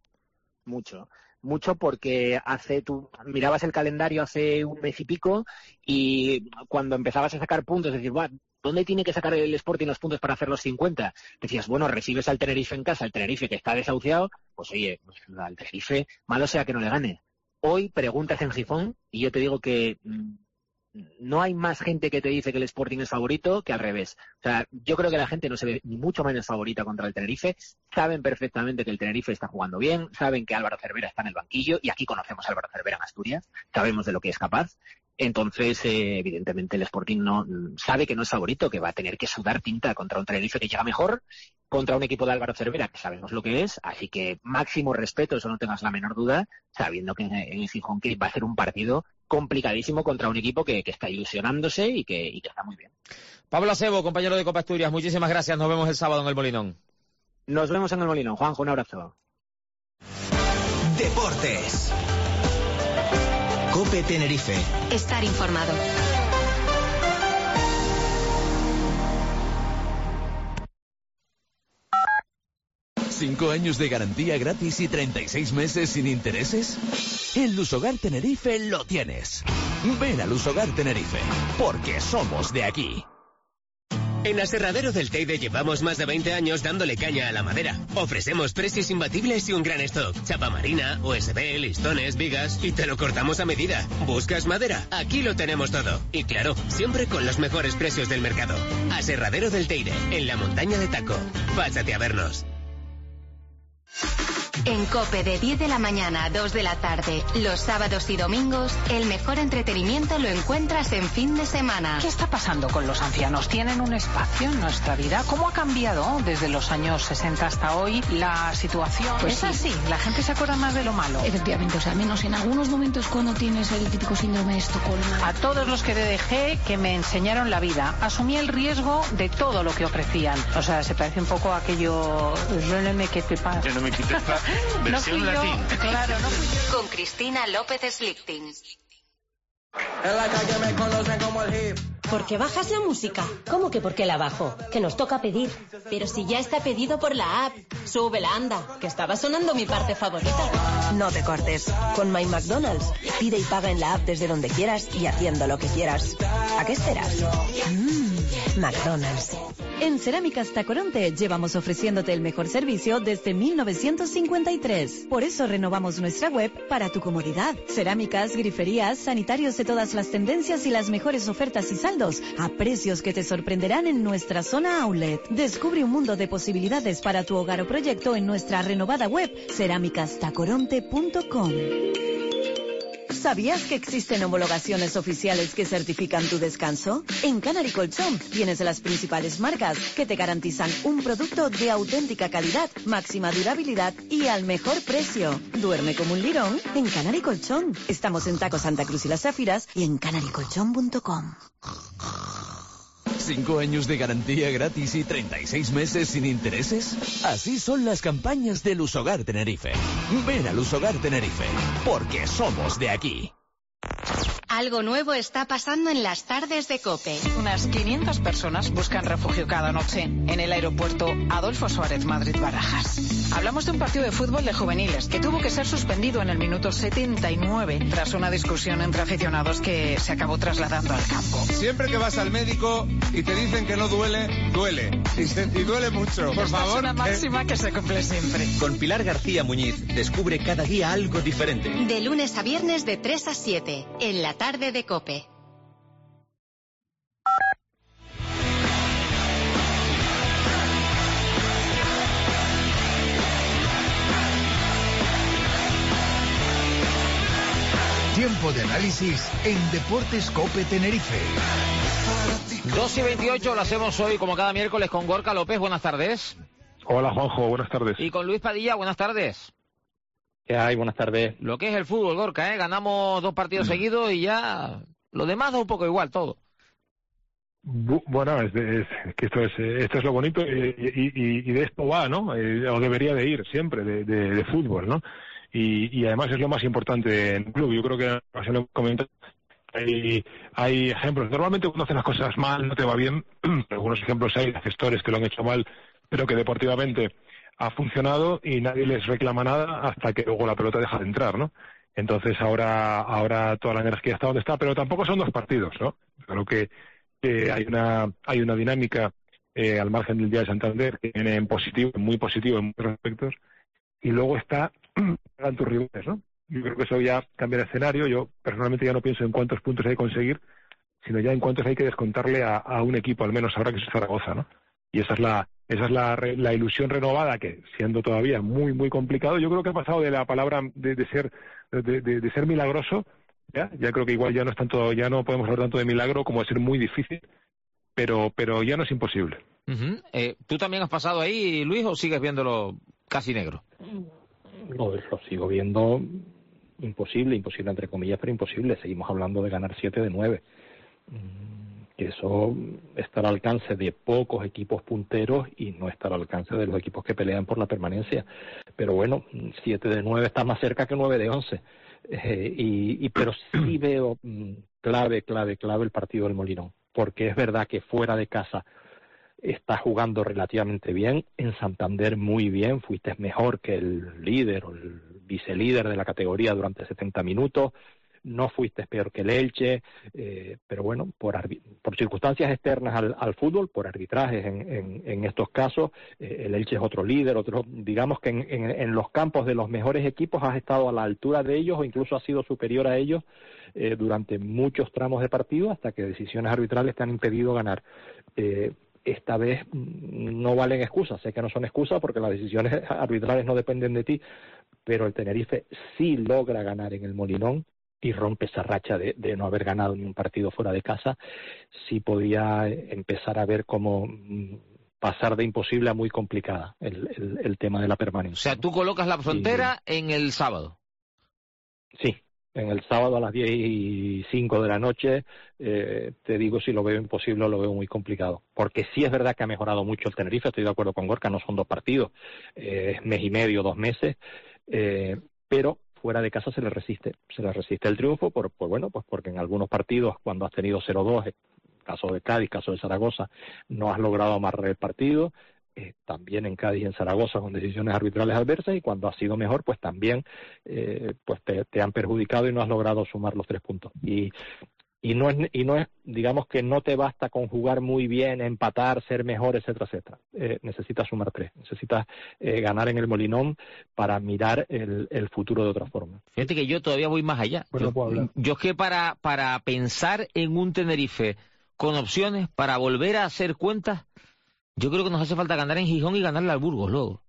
Mucho porque tú mirabas el calendario hace un mes y pico y cuando empezabas a sacar puntos, decir, ¿dónde tiene que sacar el Sporting los puntos para hacer los 50? Decías, bueno, recibes al Tenerife en casa, el Tenerife que está desahuciado, pues oye, pues al Tenerife malo sea que no le gane. Hoy preguntas en Gijón y yo te digo que no hay más gente que te dice que el Sporting es favorito que al revés. O sea, yo creo que la gente no se ve ni mucho menos favorita contra el Tenerife. Saben perfectamente que el Tenerife está jugando bien, saben que Álvaro Cervera está en el banquillo, y aquí conocemos a Álvaro Cervera en Asturias, sabemos de lo que es capaz. Entonces, evidentemente, el Sporting no sabe que no es favorito, que va a tener que sudar tinta contra un Tenerife que llega mejor, contra un equipo de Álvaro Cervera, que sabemos lo que es, así que máximo respeto, eso no tengas la menor duda, sabiendo que en Gijón que va a ser un partido complicadísimo contra un equipo que está ilusionándose y que está muy bien. Pablo Acebo, compañero de Copa Asturias, muchísimas gracias, nos vemos el sábado en el Molinón. Nos vemos en el Molinón. Juanjo, un abrazo. Deportes. COPE Tenerife. Estar informado. ¿5 años de garantía gratis y 36 meses sin intereses? En Lusogar Tenerife lo tienes. Ven a Lusogar Tenerife, porque somos de aquí. En Aserradero del Teide llevamos más de 20 años dándole caña a la madera. Ofrecemos precios imbatibles y un gran stock. Chapa marina, USB, listones, vigas, y te lo cortamos a medida. ¿Buscas madera? Aquí lo tenemos todo. Y claro, siempre con los mejores precios del mercado. Aserradero del Teide, en la montaña de Taco. Pásate a vernos. En COPE de 10 de la mañana a 2 de la tarde, los sábados y domingos, el mejor entretenimiento lo encuentras en fin de semana. ¿Qué está pasando con los ancianos? ¿Tienen un espacio en nuestra vida? ¿Cómo ha cambiado desde los años 60 hasta hoy la situación? Pues es sí. así, la gente se acuerda más de lo malo. Efectivamente, o sea, menos en algunos momentos cuando tienes el típico síndrome de Estocolmo. A todos los que dejé, que me enseñaron la vida, asumí el riesgo de todo lo que ofrecían. O sea, se parece un poco a aquello... Je ne me quitte pas. Je ne me quitte pas. Versión latín. Claro, no fui yo. Con Cristina López Slichting. En la calle me conocen como el hip. ¿Por qué bajas la música? ¿Cómo que por qué la bajo? Que nos toca pedir. Pero si ya está pedido por la app. Súbela, anda, que estaba sonando mi parte favorita. No te cortes. Con My McDonald's. Pide y paga en la app desde donde quieras y haciendo lo que quieras. ¿A qué esperas? McDonald's. En Cerámicas Tacoronte llevamos ofreciéndote el mejor servicio desde 1953. Por eso renovamos nuestra web para tu comodidad. Cerámicas, griferías, sanitarios de todas las tendencias y las mejores ofertas y saldos a precios que te sorprenderán en nuestra zona outlet. Descubre un mundo de posibilidades para tu hogar o proyecto en nuestra renovada web cerámicastacoronte.com. ¿Sabías que existen homologaciones oficiales que certifican tu descanso? En Canary Colchón tienes las principales marcas que te garantizan un producto de auténtica calidad, máxima durabilidad y al mejor precio. Duerme como un lirón en Canary Colchón. Estamos en Taco Santa Cruz y Las Záfiras y en canarycolchón.com. 5 años de garantía gratis y 36 meses sin intereses. Así son las campañas de Lusogar Tenerife. Ven a Lusogar Tenerife, porque somos de aquí. Algo nuevo está pasando en las tardes de COPE. Unas 500 personas buscan refugio cada noche en el aeropuerto Adolfo Suárez Madrid-Barajas. Hablamos de un partido de fútbol de juveniles que tuvo que ser suspendido en el minuto 79 tras una discusión entre aficionados que se acabó trasladando al campo. Siempre que vas al médico y te dicen que no duele, duele. Y duele mucho. Por favor. Es una máxima que se cumple siempre. Con Pilar García Muñiz, descubre cada día algo diferente. De lunes a viernes de 3 a 7, en la tarde de COPE. Tiempo de análisis en Deportes COPE Tenerife. 2:28 lo hacemos hoy como cada miércoles con Gorka López. Buenas tardes. Hola Juanjo, buenas tardes. Y con Luis Padilla. Buenas tardes. ¿Qué hay? Buenas tardes. Lo que es el fútbol, Gorka, Ganamos 2 partidos seguidos y ya lo demás da un poco igual todo. Bueno, es que esto es lo bonito y de esto va, ¿no? O debería de ir siempre de fútbol, ¿no? Y además es lo más importante en el club. Yo creo que se lo he comentado. Hay ejemplos. Normalmente cuando haces las cosas mal no te va bien. Algunos ejemplos hay de gestores que lo han hecho mal, pero que deportivamente ha funcionado y nadie les reclama nada hasta que luego la pelota deja de entrar, ¿no? Entonces ahora toda la energía está donde está, pero tampoco son 2 partidos, ¿no? Creo que hay una dinámica al margen del día de Santander que viene en positivo, muy positivo en muchos aspectos, y luego está en tus rivales, ¿no? Yo creo que eso ya cambia el escenario. Yo personalmente ya no pienso en cuántos puntos hay que conseguir, sino ya en cuántos hay que descontarle a un equipo, al menos ahora que es Zaragoza, ¿no? Y esa es la ilusión renovada, que siendo todavía muy muy complicado, yo creo que ha pasado de la palabra de ser milagroso, ya creo que igual ya no es tanto, ya no podemos hablar tanto de milagro como de ser muy difícil, pero ya no es imposible. ¿Tú también has pasado ahí, Luis, o sigues viéndolo casi negro? No, lo sigo viendo imposible entre comillas, pero imposible. Seguimos hablando de ganar 7 de 9. Que eso está al alcance de pocos equipos punteros y no está al alcance de los equipos que pelean por la permanencia. Pero bueno, 7 de 9 está más cerca que 9 de 11. Pero sí veo clave el partido del Molinón, porque es verdad que fuera de casa está jugando relativamente bien, en Santander muy bien, fuiste mejor que el líder o el vicelíder de la categoría durante 70 minutos, no fuiste peor que el Elche, pero bueno, por circunstancias externas al fútbol, por arbitrajes en estos casos, el Elche es otro líder, digamos que en los campos de los mejores equipos has estado a la altura de ellos o incluso has sido superior a ellos durante muchos tramos de partido hasta que decisiones arbitrales te han impedido ganar. Esta vez no valen excusas, sé que no son excusas porque las decisiones arbitrales no dependen de ti, pero el Tenerife sí logra ganar en el Molinón y rompe esa racha de no haber ganado ni un partido fuera de casa. Sí podía empezar a ver cómo pasar de imposible a muy complicada el tema de la permanencia. O sea, tú colocas la frontera en el sábado. Sí. En el sábado a las 10:05 de la noche, te digo si lo veo imposible o lo veo muy complicado. Porque sí es verdad que ha mejorado mucho el Tenerife, estoy de acuerdo con Gorka, no son 2 partidos, es mes y medio, 2 meses, pero fuera de casa se le resiste el triunfo, porque en algunos partidos, cuando has tenido 0-2, caso de Cádiz, caso de Zaragoza, no has logrado amarrar el partido. También en Cádiz y en Zaragoza con decisiones arbitrales adversas, y cuando ha sido mejor pues también te han perjudicado y no has logrado sumar los 3 puntos y no es digamos que no te basta con jugar muy bien, empatar, ser mejor, etcétera. Necesitas sumar 3, necesitas ganar en el Molinón para mirar el futuro de otra forma. Fíjate que yo todavía voy más allá. Yo es que para pensar en un Tenerife con opciones para volver a hacer cuentas, yo creo que nos hace falta ganar en Gijón y ganarle al Burgos luego.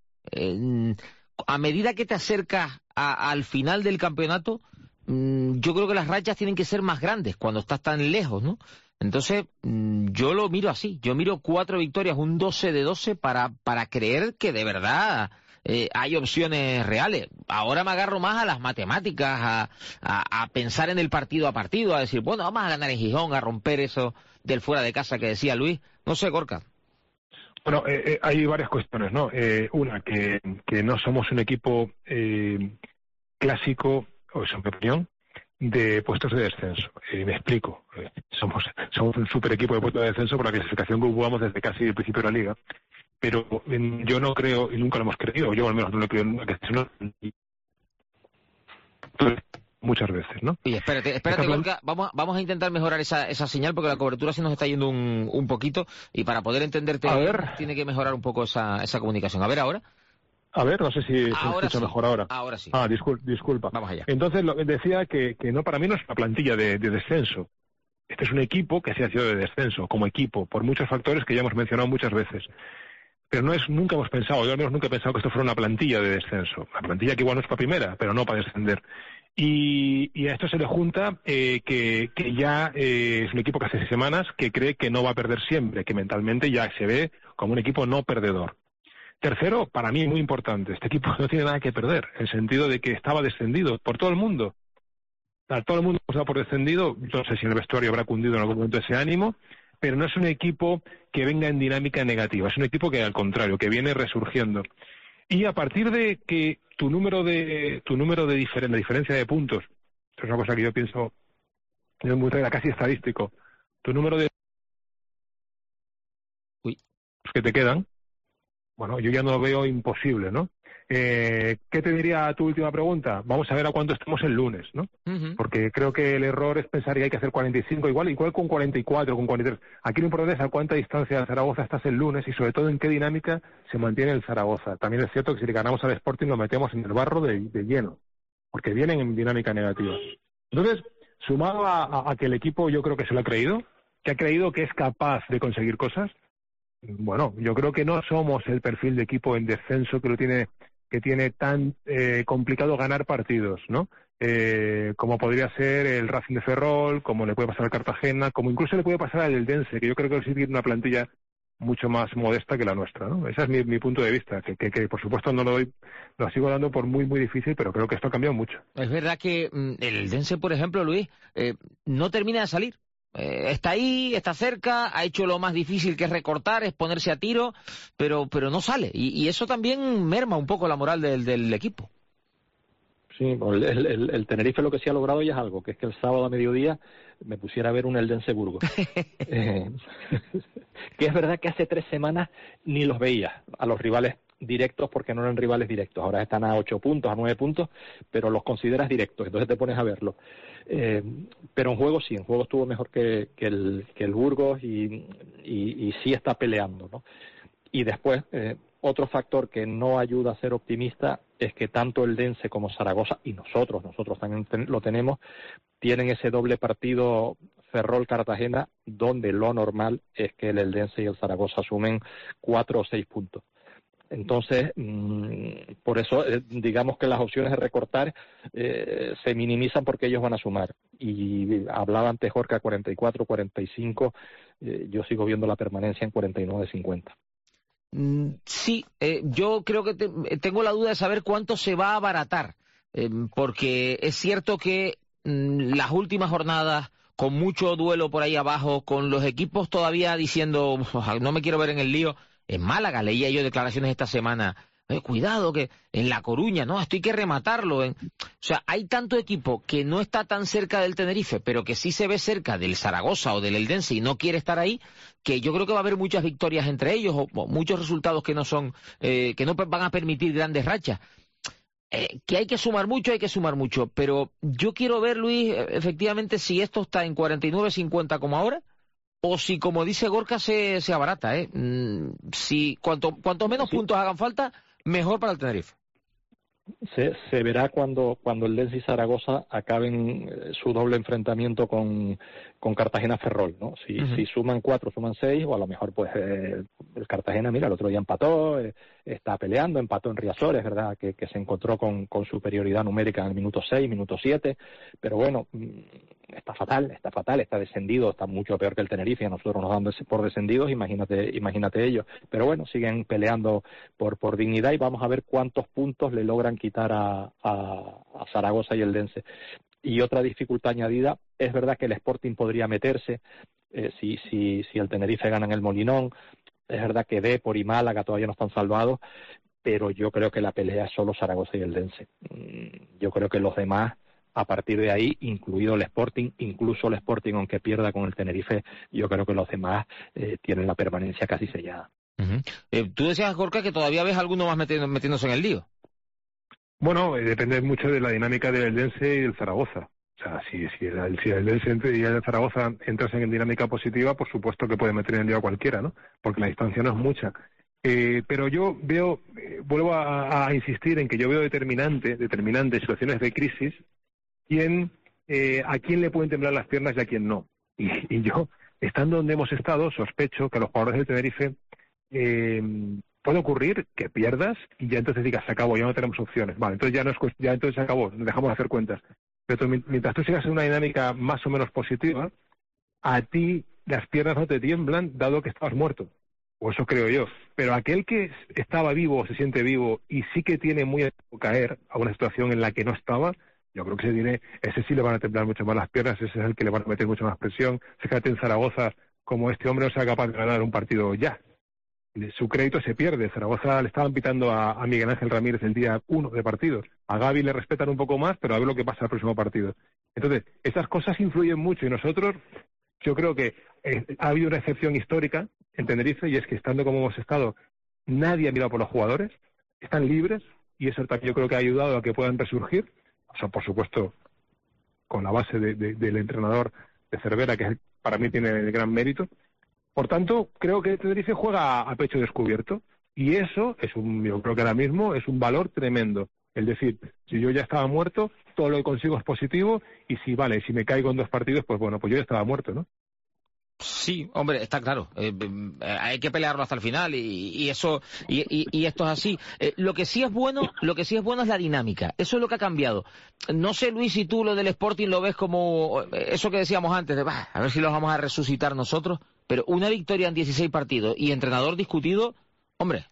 A medida que te acercas al final del campeonato, yo creo que las rachas tienen que ser más grandes cuando estás tan lejos, ¿no? Entonces, yo lo miro así. Yo miro 4 victorias, un 12 de 12 para creer que de verdad hay opciones reales. Ahora me agarro más a las matemáticas, a pensar en el partido a partido, a decir, bueno, vamos a ganar en Gijón, a romper eso del fuera de casa que decía Luis. No sé, Gorka. Bueno, hay varias cuestiones, ¿no? Una, que no somos un equipo clásico, o es mi opinión, de puestos de descenso. Me explico. Somos un super equipo de puestos de descenso por la clasificación que jugamos desde casi el principio de la liga. Pero yo no creo, y nunca lo hemos creído, yo al menos no lo creo nunca, que muchas veces, ¿no? Y espérate, Gorka, vamos a intentar mejorar esa señal porque la cobertura se nos está yendo un poquito y para poder entenderte tiene que mejorar un poco esa comunicación. A ver ahora. A ver, no sé si se escucha mejor ahora. Ahora sí. Disculpa. Vamos allá. Entonces, decía que no, para mí no es una plantilla de descenso. Este es un equipo que se ha sido de descenso, como equipo, por muchos factores que ya hemos mencionado muchas veces. Pero nunca hemos pensado, yo al menos nunca he pensado que esto fuera una plantilla de descenso. Una plantilla que igual no es para primera, pero no para descender. Y a esto se le junta que ya es un equipo que hace 6 semanas que cree que no va a perder siempre, que mentalmente ya se ve como un equipo no perdedor. Tercero, para mí muy importante, este equipo no tiene nada que perder, en el sentido de que estaba descendido por todo el mundo. Todo el mundo estaba por descendido, no sé si en el vestuario habrá cundido en algún momento ese ánimo, pero no es un equipo que venga en dinámica negativa, es un equipo que al contrario, que viene resurgiendo. Y a partir de que la diferencia de puntos, es una cosa que yo pienso, es muy regla, casi estadístico, tu número de que te quedan, bueno, yo ya no lo veo imposible, ¿no? ¿Qué te diría a tu última pregunta? Vamos a ver a cuánto estamos el lunes, ¿no? Porque creo que el error es pensar que hay que hacer 45, igual con 44, con 43. Aquí lo importante es a cuánta distancia de Zaragoza estás el lunes y sobre todo en qué dinámica se mantiene el Zaragoza. También es cierto que si le ganamos al Sporting lo metemos en el barro de lleno, porque vienen en dinámica negativa. Entonces, sumado a que el equipo yo creo que se lo ha creído, que ha creído que es capaz de conseguir cosas. Bueno, yo creo que no somos el perfil de equipo en descenso que tiene tan complicado ganar partidos, ¿no? Como podría ser el Racing de Ferrol, como le puede pasar al Cartagena, como incluso le puede pasar al Eldense, que yo creo que sí tiene una plantilla mucho más modesta que la nuestra, ¿no? Ese es mi punto de vista, que por supuesto no lo sigo dando por muy, muy difícil, pero creo que esto ha cambiado mucho. Es verdad que el Eldense, por ejemplo, Luis, no termina de salir. Está ahí, está cerca, ha hecho lo más difícil que es recortar, es ponerse a tiro, pero no sale. Y eso también merma un poco la moral del equipo. Sí, el Tenerife lo que sí ha logrado ya es algo, que es que el sábado a mediodía me pusiera a ver un Eldense Burgos. Que es verdad que hace 3 semanas ni los veía a los rivales directos porque no eran rivales directos. Ahora están a 8 puntos, a 9 puntos, pero los consideras directos, entonces te pones a verlo. Pero en juego sí, en juego estuvo mejor que el Burgos y sí está peleando, ¿no? Y después, otro factor que no ayuda a ser optimista es que tanto el Eldense como Zaragoza, y nosotros también lo tenemos, tienen ese doble partido Ferrol-Cartagena, donde lo normal es que el Eldense y el Zaragoza sumen 4 o 6 puntos. Entonces, por eso, digamos que las opciones de recortar se minimizan porque ellos van a sumar. Y hablaba antes Jorge a 44, 45, yo sigo viendo la permanencia en 49-50. Sí, yo creo que tengo la duda de saber cuánto se va a abaratar, porque es cierto que las últimas jornadas, con mucho duelo por ahí abajo, con los equipos todavía diciendo no me quiero ver en el lío. En Málaga leía yo declaraciones esta semana, cuidado que en La Coruña, no, esto hay que rematarlo. O sea, hay tanto equipo que no está tan cerca del Tenerife, pero que sí se ve cerca del Zaragoza o del Eldense y no quiere estar ahí, que yo creo que va a haber muchas victorias entre ellos o muchos resultados que no son, que no van a permitir grandes rachas. Que hay que sumar mucho, pero yo quiero ver, Luis, efectivamente, si esto está en 49-50 como ahora, o si, como dice Gorka, se abarata, si cuantos menos puntos hagan falta, mejor para el Tenerife. Se verá cuando el Eldense y Zaragoza acaben su doble enfrentamiento con Cartagena Ferrol, ¿no? Si suman 4, suman 6, o a lo mejor pues el Cartagena, mira, el otro día empató, está peleando, empató en Riazor, es verdad que se encontró con superioridad numérica en el minuto 6, minuto 7, pero bueno, está fatal, está descendido, está mucho peor que el Tenerife, a nosotros nos dan por descendidos, imagínate ellos, pero bueno, siguen peleando por dignidad y vamos a ver cuántos puntos le logran quitar a Zaragoza y el Eldense. Y otra dificultad añadida, es verdad que el Sporting podría meterse si el Tenerife gana en el Molinón, es verdad que Depor y Málaga todavía no están salvados, pero yo creo que la pelea es solo Zaragoza y el Eldense. Yo creo que los demás, a partir de ahí, incluido el Sporting, incluso el Sporting aunque pierda con el Tenerife, yo creo que los demás tienen la permanencia casi sellada. Tú decías, Gorka, que todavía ves alguno más metiéndose en el lío. Bueno, depende mucho de la dinámica del Eldense y del Zaragoza. O sea, si el Eldense y el Zaragoza entran en dinámica positiva, por supuesto que puede meter en el lío a cualquiera, ¿no? Porque la distancia no es mucha. Pero yo veo, vuelvo a insistir en que yo veo determinante situaciones de crisis, a quién le pueden temblar las piernas y a quién no. Y yo, estando donde hemos estado, sospecho que a los jugadores del Tenerife puede ocurrir que pierdas y ya entonces digas, se acabó, ya no tenemos opciones. Vale, entonces entonces se acabó, dejamos de hacer cuentas. Pero mientras tú sigas en una dinámica más o menos positiva, a ti las piernas no te tiemblan dado que estabas muerto. O eso creo yo. Pero aquel que estaba vivo o se siente vivo y sí que tiene muy a caer a una situación en la que no estaba, yo creo que ese sí le van a temblar mucho más las piernas, ese es el que le van a meter mucho más presión. Fíjate en Zaragoza, como este hombre no sea capaz de ganar un partido ya. Su crédito se pierde. Zaragoza le estaban pitando a Miguel Ángel Ramírez el día 1 de partido. A Gavi le respetan un poco más, pero a ver lo que pasa el próximo partido. Entonces, esas cosas influyen mucho y nosotros, yo creo que ha habido una excepción histórica en Tenerife y es que estando como hemos estado, nadie ha mirado por los jugadores, están libres y eso también yo creo que ha ayudado a que puedan resurgir. O sea, por supuesto, con la base del entrenador de Cervera, que para mí tiene el gran mérito. Por tanto, creo que Tenerife juega a pecho descubierto y eso yo creo que ahora mismo es un valor tremendo. Es decir, si yo ya estaba muerto, todo lo que consigo es positivo, y si me caigo en 2 partidos, pues bueno, pues yo ya estaba muerto, ¿no? Sí, hombre, está claro. Hay que pelearlo hasta el final y eso y esto es así. Lo que sí es bueno es la dinámica. Eso es lo que ha cambiado. No sé, Luis, si tú lo del Sporting lo ves como eso que decíamos antes de a ver si los vamos a resucitar nosotros. Pero una victoria en 16 partidos y entrenador discutido, hombre.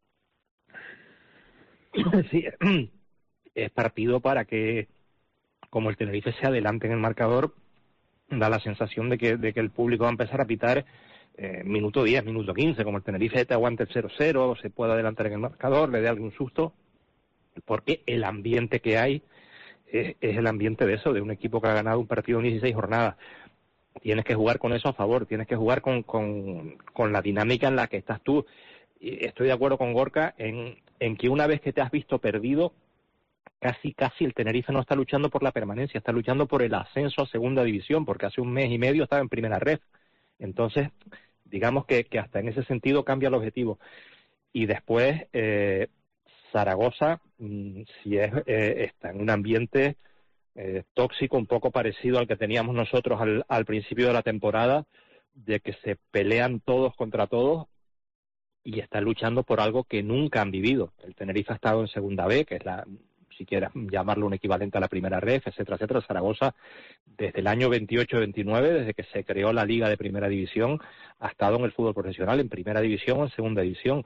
Sí, es partido para que, como el Tenerife se adelante en el marcador, da la sensación de que el público va a empezar a pitar minuto 10, minuto 15, como el Tenerife te aguante el 0-0, se puede adelantar en el marcador, le dé algún susto, porque el ambiente que hay es el ambiente de eso, de un equipo que ha ganado un partido en 16 jornadas. Tienes que jugar con eso a favor, tienes que jugar con la dinámica en la que estás tú. Y estoy de acuerdo con Gorka en que una vez que te has visto perdido, casi el Tenerife no está luchando por la permanencia, está luchando por el ascenso a segunda división, porque hace un mes y medio estaba en primera red. Entonces, digamos que hasta en ese sentido cambia el objetivo. Y después, Zaragoza, si está en un ambiente tóxico, un poco parecido al que teníamos nosotros al principio de la temporada, de que se pelean todos contra todos y están luchando por algo que nunca han vivido. El Tenerife ha estado en segunda B, que es si quieres llamarlo un equivalente a la primera ref, etcétera, etcétera. Zaragoza, desde el año 28-29, desde que se creó la Liga de Primera División, ha estado en el fútbol profesional, en Primera División o en Segunda División.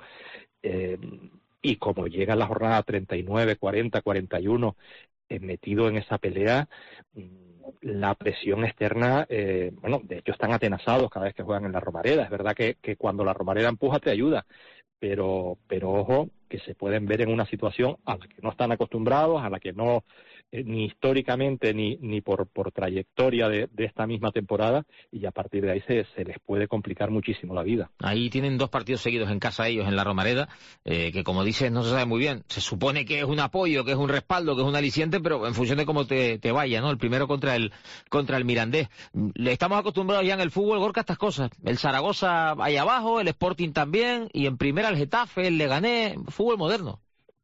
Y como llega la jornada 39, 40, 41, metido en esa pelea, la presión externa, de hecho están atenazados cada vez que juegan en la Romareda. Es verdad que cuando la Romareda empuja te ayuda, pero ojo, que se pueden ver en una situación a la que no están acostumbrados, a la que no, ni históricamente ni por trayectoria de esta misma temporada, y a partir de ahí se les puede complicar muchísimo la vida. Ahí tienen 2 partidos seguidos en casa ellos, en la Romareda, que como dices no se sabe muy bien. Se supone que es un apoyo, que es un respaldo, que es un aliciente, pero en función de cómo te vaya, ¿no? El primero contra el Mirandés. Le estamos acostumbrados ya en el fútbol, Gorka, a estas cosas. El Zaragoza ahí abajo, el Sporting también, y en primera el Getafe, el Leganés, fútbol moderno.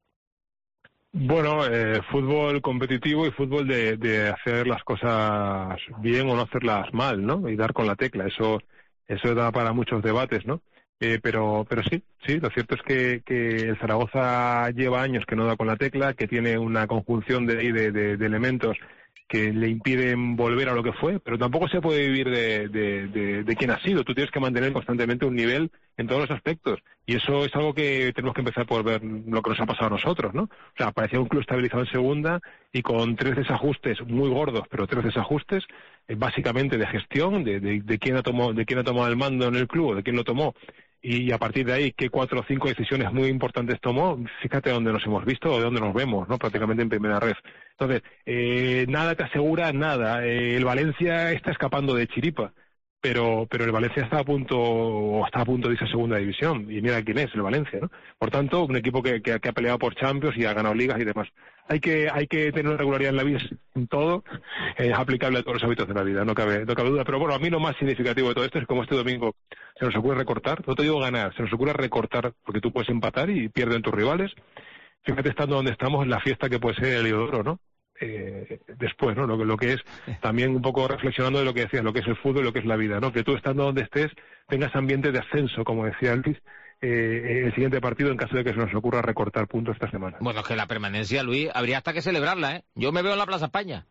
Bueno, fútbol competitivo y fútbol de hacer las cosas bien o no hacerlas mal, ¿no? Y dar con la tecla. Eso da para muchos debates, ¿no? Pero sí, lo cierto es que el Zaragoza lleva años que no da con la tecla, que tiene una conjunción de elementos que le impiden volver a lo que fue, pero tampoco se puede vivir de quien ha sido. Tú tienes que mantener constantemente un nivel en todos los aspectos, y eso es algo que tenemos que empezar por ver lo que nos ha pasado a nosotros, ¿no? O sea, parecía un club estabilizado en segunda y con 3 desajustes muy gordos, pero 3 desajustes básicamente de gestión, de quién ha tomado el mando en el club, de quién lo tomó, y a partir de ahí, qué 4 o 5 decisiones muy importantes tomó. Fíjate dónde nos hemos visto o de dónde nos vemos, ¿no? Prácticamente en primera red. Entonces, nada te asegura nada. El Valencia está escapando de chiripa, pero el Valencia está a punto de irse a segunda división, y mira quién es el Valencia, ¿no? Por tanto, un equipo que ha peleado por Champions y ha ganado ligas y demás. Hay que tener regularidad en la vida, en todo, es aplicable a todos los hábitos de la vida, no cabe duda. Pero bueno, a mí lo más significativo de todo esto es que como este domingo se nos ocurre recortar, no te digo ganar, se nos ocurre recortar, porque tú puedes empatar y pierden tus rivales. Fíjate, estando donde estamos, en la fiesta que puede ser el Heliodoro, ¿no? Después, ¿no? Lo que es también un poco reflexionando de lo que decías, lo que es el fútbol y lo que es la vida, ¿no? Que tú, estando donde estés, tengas ambiente de ascenso, como decía Luis, el siguiente partido, en caso de que se nos ocurra recortar puntos esta semana. Bueno, es que la permanencia, Luis, habría hasta que celebrarla, ¿eh? Yo me veo en la Plaza España.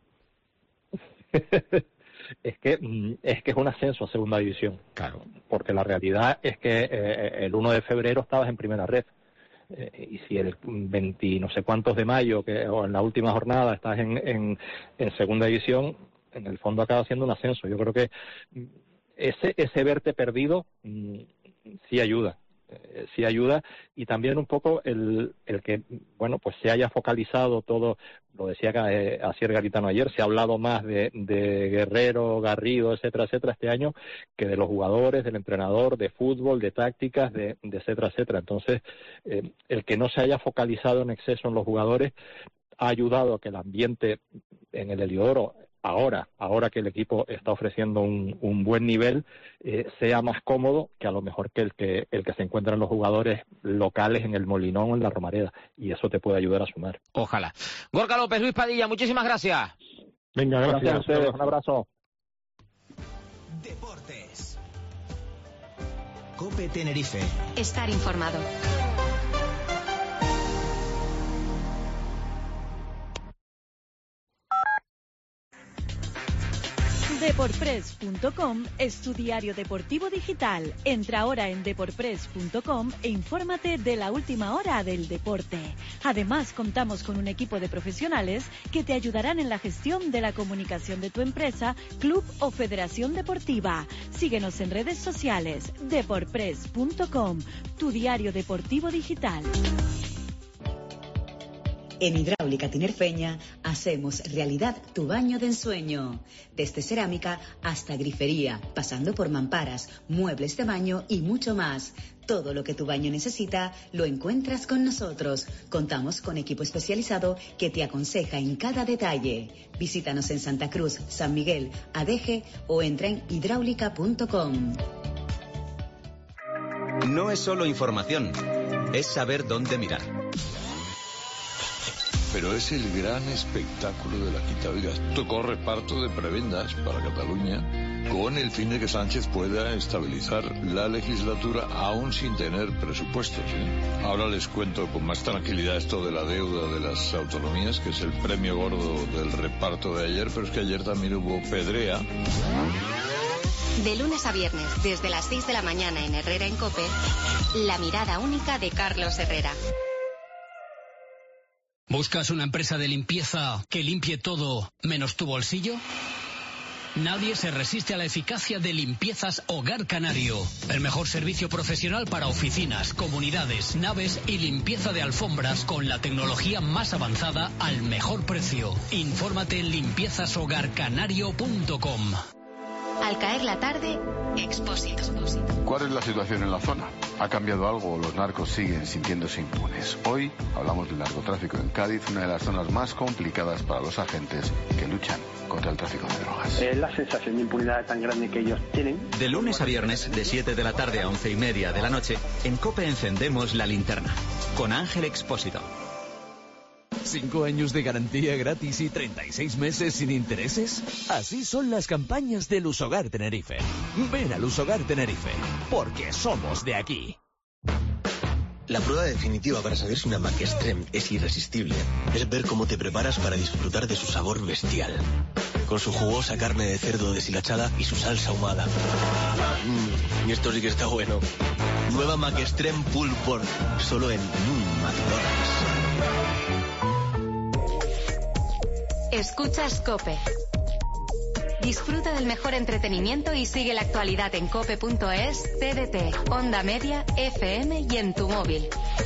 Es que es un ascenso a segunda división. Claro. Porque la realidad es que el 1 de febrero estabas en primera red. Y si el 20 no sé cuántos de mayo o en la última jornada estás en segunda división, en el fondo acaba siendo un ascenso. Yo creo que ese verte perdido sí ayuda, y también un poco el que, bueno, pues se haya focalizado todo, lo decía Asier Garitano ayer, se ha hablado más de Guerrero, Garrido, etcétera, etcétera, este año, que de los jugadores, del entrenador, de fútbol, de tácticas, de etcétera, etcétera. Entonces, el que no se haya focalizado en exceso en los jugadores ha ayudado a que el ambiente en el Heliodoro ahora que el equipo está ofreciendo un buen nivel, sea más cómodo que a lo mejor que el que se encuentran los jugadores locales en el Molinón o en la Romareda, y eso te puede ayudar a sumar. Ojalá. Gorka López, Luis Padilla, muchísimas gracias. Venga, gracias a ustedes, un abrazo. Deportes. COPE Tenerife. Estar informado. Deporpress.com es tu diario deportivo digital. Entra ahora en deporpress.com e infórmate de la última hora del deporte. Además, contamos con un equipo de profesionales que te ayudarán en la gestión de la comunicación de tu empresa, club o federación deportiva. Síguenos en redes sociales. Deporpress.com, tu diario deportivo digital. En Hidráulica Tinerfeña hacemos realidad tu baño de ensueño. Desde cerámica hasta grifería, pasando por mamparas, muebles de baño y mucho más. Todo lo que tu baño necesita lo encuentras con nosotros. Contamos con equipo especializado que te aconseja en cada detalle. Visítanos en Santa Cruz, San Miguel, Adeje o entra en hidráulica.com. No es solo información, es saber dónde mirar. Pero es el gran espectáculo de la Quinta Viga. Tocó reparto de prebendas para Cataluña con el fin de que Sánchez pueda estabilizar la legislatura aún sin tener presupuestos. Ahora les cuento con más tranquilidad esto de la deuda de las autonomías, que es el premio gordo del reparto de ayer, pero es que ayer también hubo pedrea. De lunes a viernes, desde las 6 de la mañana en Herrera en COPE, la mirada única de Carlos Herrera. ¿Buscas una empresa de limpieza que limpie todo menos tu bolsillo? Nadie se resiste a la eficacia de Limpiezas Hogar Canario. El mejor servicio profesional para oficinas, comunidades, naves y limpieza de alfombras con la tecnología más avanzada al mejor precio. Infórmate en limpiezashogarcanario.com. Al caer la tarde, Expósito. ¿Cuál es la situación en la zona? ¿Ha cambiado algo o los narcos siguen sintiéndose impunes? Hoy hablamos del narcotráfico en Cádiz, una de las zonas más complicadas para los agentes que luchan contra el tráfico de drogas. La sensación de impunidad tan grande que ellos tienen. De lunes a viernes, de 7 de la tarde a 11:30 de la noche, en COPE encendemos la linterna. Con Ángel Expósito. 5 años de garantía gratis y 36 meses sin intereses. Así son las campañas de Lusogar Tenerife. Ven a Lusogar Tenerife, porque somos de aquí. La prueba definitiva para saber si una Maquestrem es irresistible es ver cómo te preparas para disfrutar de su sabor bestial. Con su jugosa carne de cerdo deshilachada y su salsa ahumada. Y esto sí que está bueno. Nueva Maquestrem Pulled Pork, solo en McDonald's. Escuchas COPE. Disfruta del mejor entretenimiento y sigue la actualidad en cope.es, TDT, Onda Media, FM y en tu móvil.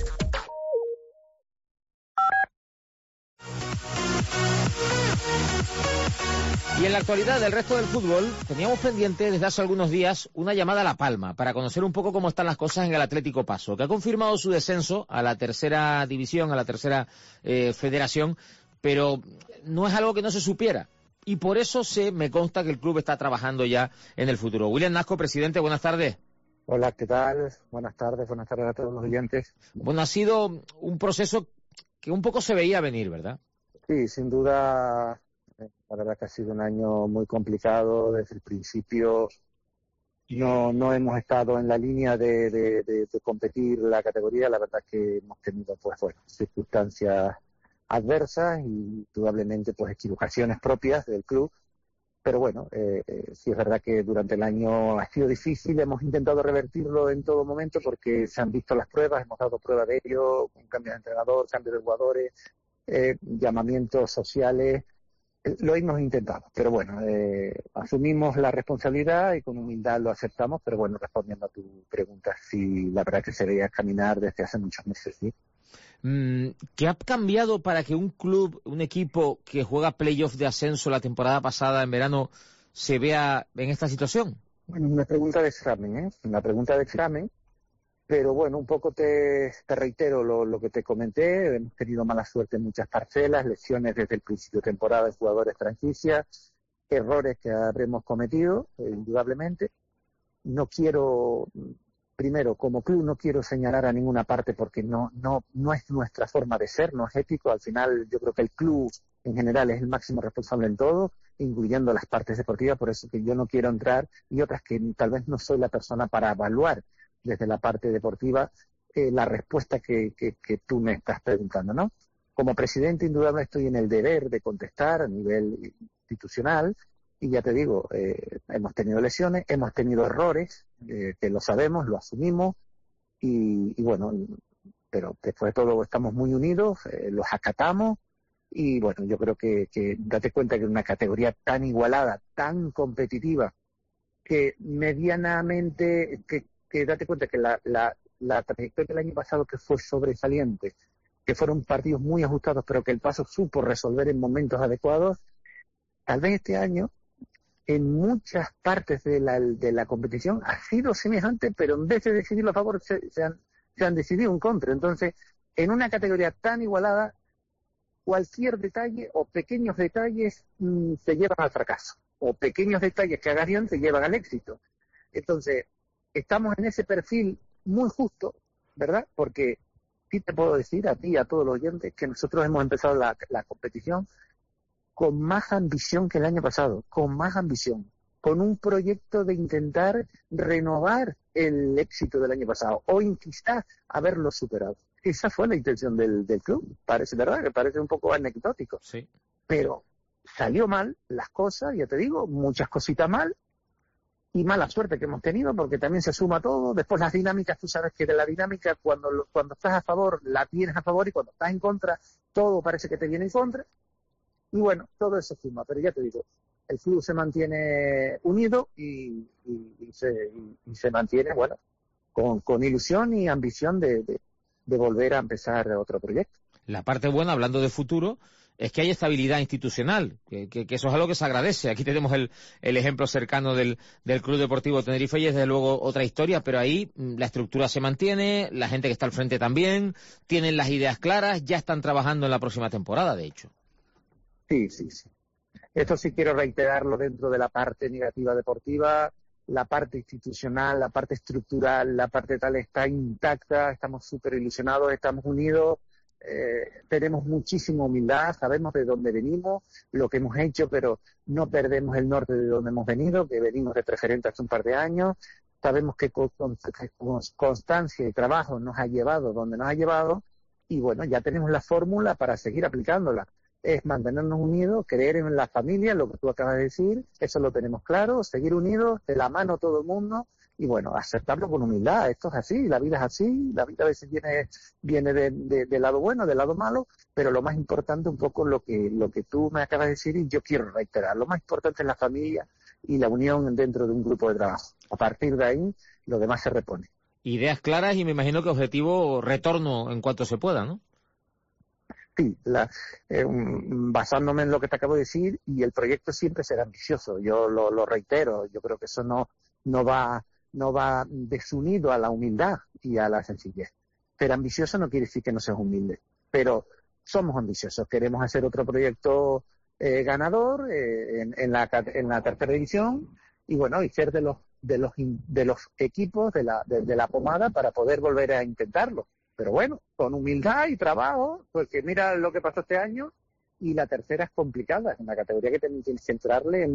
Y en la actualidad del resto del fútbol, teníamos pendiente desde hace algunos días una llamada a La Palma para conocer un poco cómo están las cosas en el Atlético Paso, que ha confirmado su descenso a la tercera división, a la tercera federación, pero no es algo que no se supiera. Y por eso me consta que el club está trabajando ya en el futuro. William Nasco, presidente, buenas tardes. Hola, ¿qué tal? Buenas tardes a todos los oyentes. Bueno, ha sido un proceso que un poco se veía venir, ¿verdad? Sí, sin duda, la verdad que ha sido un año muy complicado. Desde el principio no hemos estado en la línea de competir la categoría. La verdad que hemos tenido, circunstancias adversas y indudablemente equivocaciones propias del club, pero bueno, sí es verdad que durante el año ha sido difícil, hemos intentado revertirlo en todo momento porque se han visto las pruebas, hemos dado prueba de ello, con cambios de entrenador, cambios de jugadores, llamamientos sociales, lo hemos intentado, pero bueno, asumimos la responsabilidad y con humildad lo aceptamos, pero bueno, respondiendo a tu pregunta, sí, la verdad que se veía caminar desde hace muchos meses, sí. ¿Qué ha cambiado para que un club, un equipo que juega playoff de ascenso la temporada pasada en verano se vea en esta situación? Bueno, una pregunta de examen, pero bueno, un poco te reitero lo que te comenté. Hemos tenido mala suerte en muchas parcelas, lesiones desde el principio de temporada de jugadores franquicia, errores que habremos cometido, indudablemente. No quiero, primero, como club, no quiero señalar a ninguna parte porque no es nuestra forma de ser, no es ético. Al final, yo creo que el club en general es el máximo responsable en todo, incluyendo las partes deportivas, por eso que yo no quiero entrar, y otras que tal vez no soy la persona para evaluar desde la parte deportiva la respuesta que tú me estás preguntando, ¿no? Como presidente, indudablemente, estoy en el deber de contestar a nivel institucional, y ya te digo, hemos tenido lesiones, hemos tenido errores, que lo sabemos, lo asumimos, y bueno, pero después de todo estamos muy unidos, los acatamos, y bueno, yo creo que date cuenta que en una categoría tan igualada, tan competitiva, que medianamente, que date cuenta que la trayectoria del año pasado, que fue sobresaliente, que fueron partidos muy ajustados, pero que el Paso supo resolver en momentos adecuados, tal vez este año, en muchas partes de la competición, ha sido semejante, pero en vez de decidirlo a favor, se han decidido en contra. Entonces, en una categoría tan igualada, cualquier detalle o pequeños detalles se llevan al fracaso, o pequeños detalles que hagas bien se llevan al éxito. Entonces, estamos en ese perfil muy justo, ¿verdad? Porque sí te puedo decir a ti y a todos los oyentes que nosotros hemos empezado la competición con más ambición que el año pasado, con más ambición, con un proyecto de intentar renovar el éxito del año pasado, o quizás haberlo superado. Esa fue la intención del club. Parece verdad, que parece un poco anecdótico. Sí. Pero salió mal las cosas, ya te digo, muchas cositas mal, y mala suerte que hemos tenido, porque también se suma todo. Después las dinámicas, tú sabes que de la dinámica, cuando estás a favor, la tienes a favor, y cuando estás en contra, todo parece que te viene en contra. Y bueno, todo eso suma, pero ya te digo, el club se mantiene unido y se mantiene, bueno, con ilusión y ambición de volver a empezar otro proyecto. La parte buena, hablando de futuro, es que hay estabilidad institucional, que eso es algo que se agradece. Aquí tenemos el ejemplo cercano del Club Deportivo Tenerife, y es desde luego otra historia, pero ahí la estructura se mantiene, la gente que está al frente también, tienen las ideas claras, ya están trabajando en la próxima temporada, de hecho. Sí. Esto sí quiero reiterarlo dentro de la parte negativa deportiva. La parte institucional, la parte estructural, la parte tal está intacta, estamos súper ilusionados, estamos unidos, tenemos muchísima humildad, sabemos de dónde venimos, lo que hemos hecho, pero no perdemos el norte de donde hemos venido, que venimos de preferente hace un par de años. Sabemos que constancia y trabajo nos ha llevado donde nos ha llevado, y bueno, ya tenemos la fórmula para seguir aplicándola. Es mantenernos unidos, creer en la familia, lo que tú acabas de decir, eso lo tenemos claro, seguir unidos, de la mano todo el mundo, y bueno, aceptarlo con humildad. Esto es así, la vida es así, la vida a veces viene del lado bueno, del lado malo, pero lo más importante, un poco lo que tú me acabas de decir, y yo quiero reiterar, lo más importante es la familia y la unión dentro de un grupo de trabajo. A partir de ahí, lo demás se repone. Ideas claras, y me imagino que objetivo retorno en cuanto se pueda, ¿no? Sí, basándome en lo que te acabo de decir, y el proyecto siempre será ambicioso, yo lo reitero, yo creo que eso no va desunido a la humildad y a la sencillez. Ser ambicioso no quiere decir que no seas humilde, pero somos ambiciosos, queremos hacer otro proyecto ganador en la tercera división, y bueno, y ser de los equipos de la pomada para poder volver a intentarlo. Pero bueno, con humildad y trabajo, porque mira lo que pasó este año, y la tercera es complicada, es una categoría que tienes que entrarle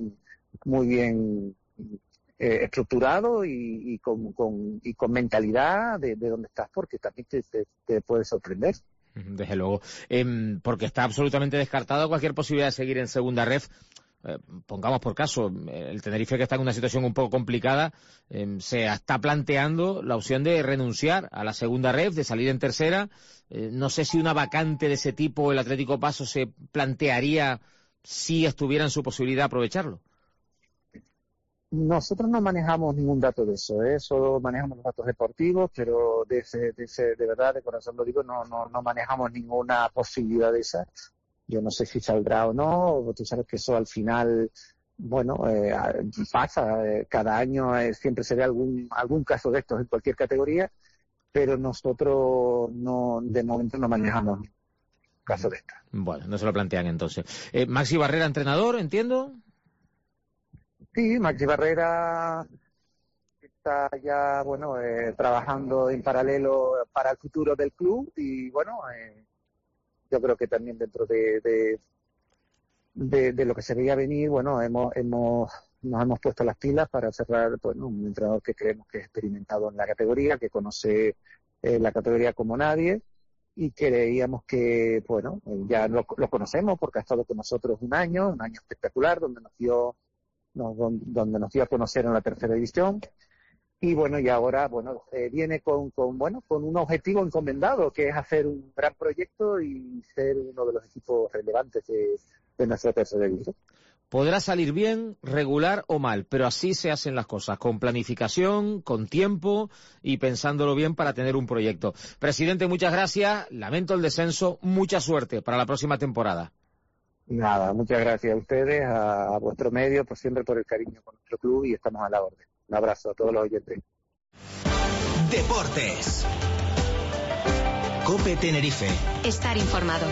muy bien estructurado y con mentalidad de dónde estás, porque también te puede sorprender. Desde luego, porque está absolutamente descartada cualquier posibilidad de seguir en segunda ref. Pongamos por caso, el Tenerife, que está en una situación un poco complicada, se está planteando la opción de renunciar a la segunda ref, de salir en tercera. No sé si una vacante de ese tipo el Atlético Paso se plantearía si estuviera en su posibilidad de aprovecharlo. Nosotros no manejamos ningún dato de eso, solo manejamos los datos deportivos, pero de verdad, de corazón lo digo, no manejamos ninguna posibilidad de esa. Yo no sé si saldrá o no, tú sabes que eso al final, bueno, pasa, cada año siempre se ve algún caso de estos en cualquier categoría, pero nosotros de momento no manejamos caso de estos. Bueno, no se lo plantean entonces. Maxi Barrera, entrenador, entiendo. Sí, Maxi Barrera está ya, trabajando en paralelo para el futuro del club y, yo creo que también dentro de lo que se veía venir, nos hemos puesto las pilas para cerrar, un entrenador que creemos que es experimentado en la categoría, que conoce la categoría como nadie y creíamos que, ya lo conocemos porque ha estado con nosotros un año espectacular, donde nos dio a conocer en la tercera división. Y y ahora, viene con un objetivo encomendado, que es hacer un gran proyecto y ser uno de los equipos relevantes de nuestra tercera división. Podrá salir bien, regular o mal, pero así se hacen las cosas, con planificación, con tiempo y pensándolo bien para tener un proyecto. Presidente, muchas gracias, lamento el descenso, mucha suerte para la próxima temporada. Nada, muchas gracias a ustedes, a vuestro medio, siempre por el cariño con nuestro club y estamos a la orden. Un abrazo a todos los oyentes. Deportes. COPE Tenerife. Estar informado.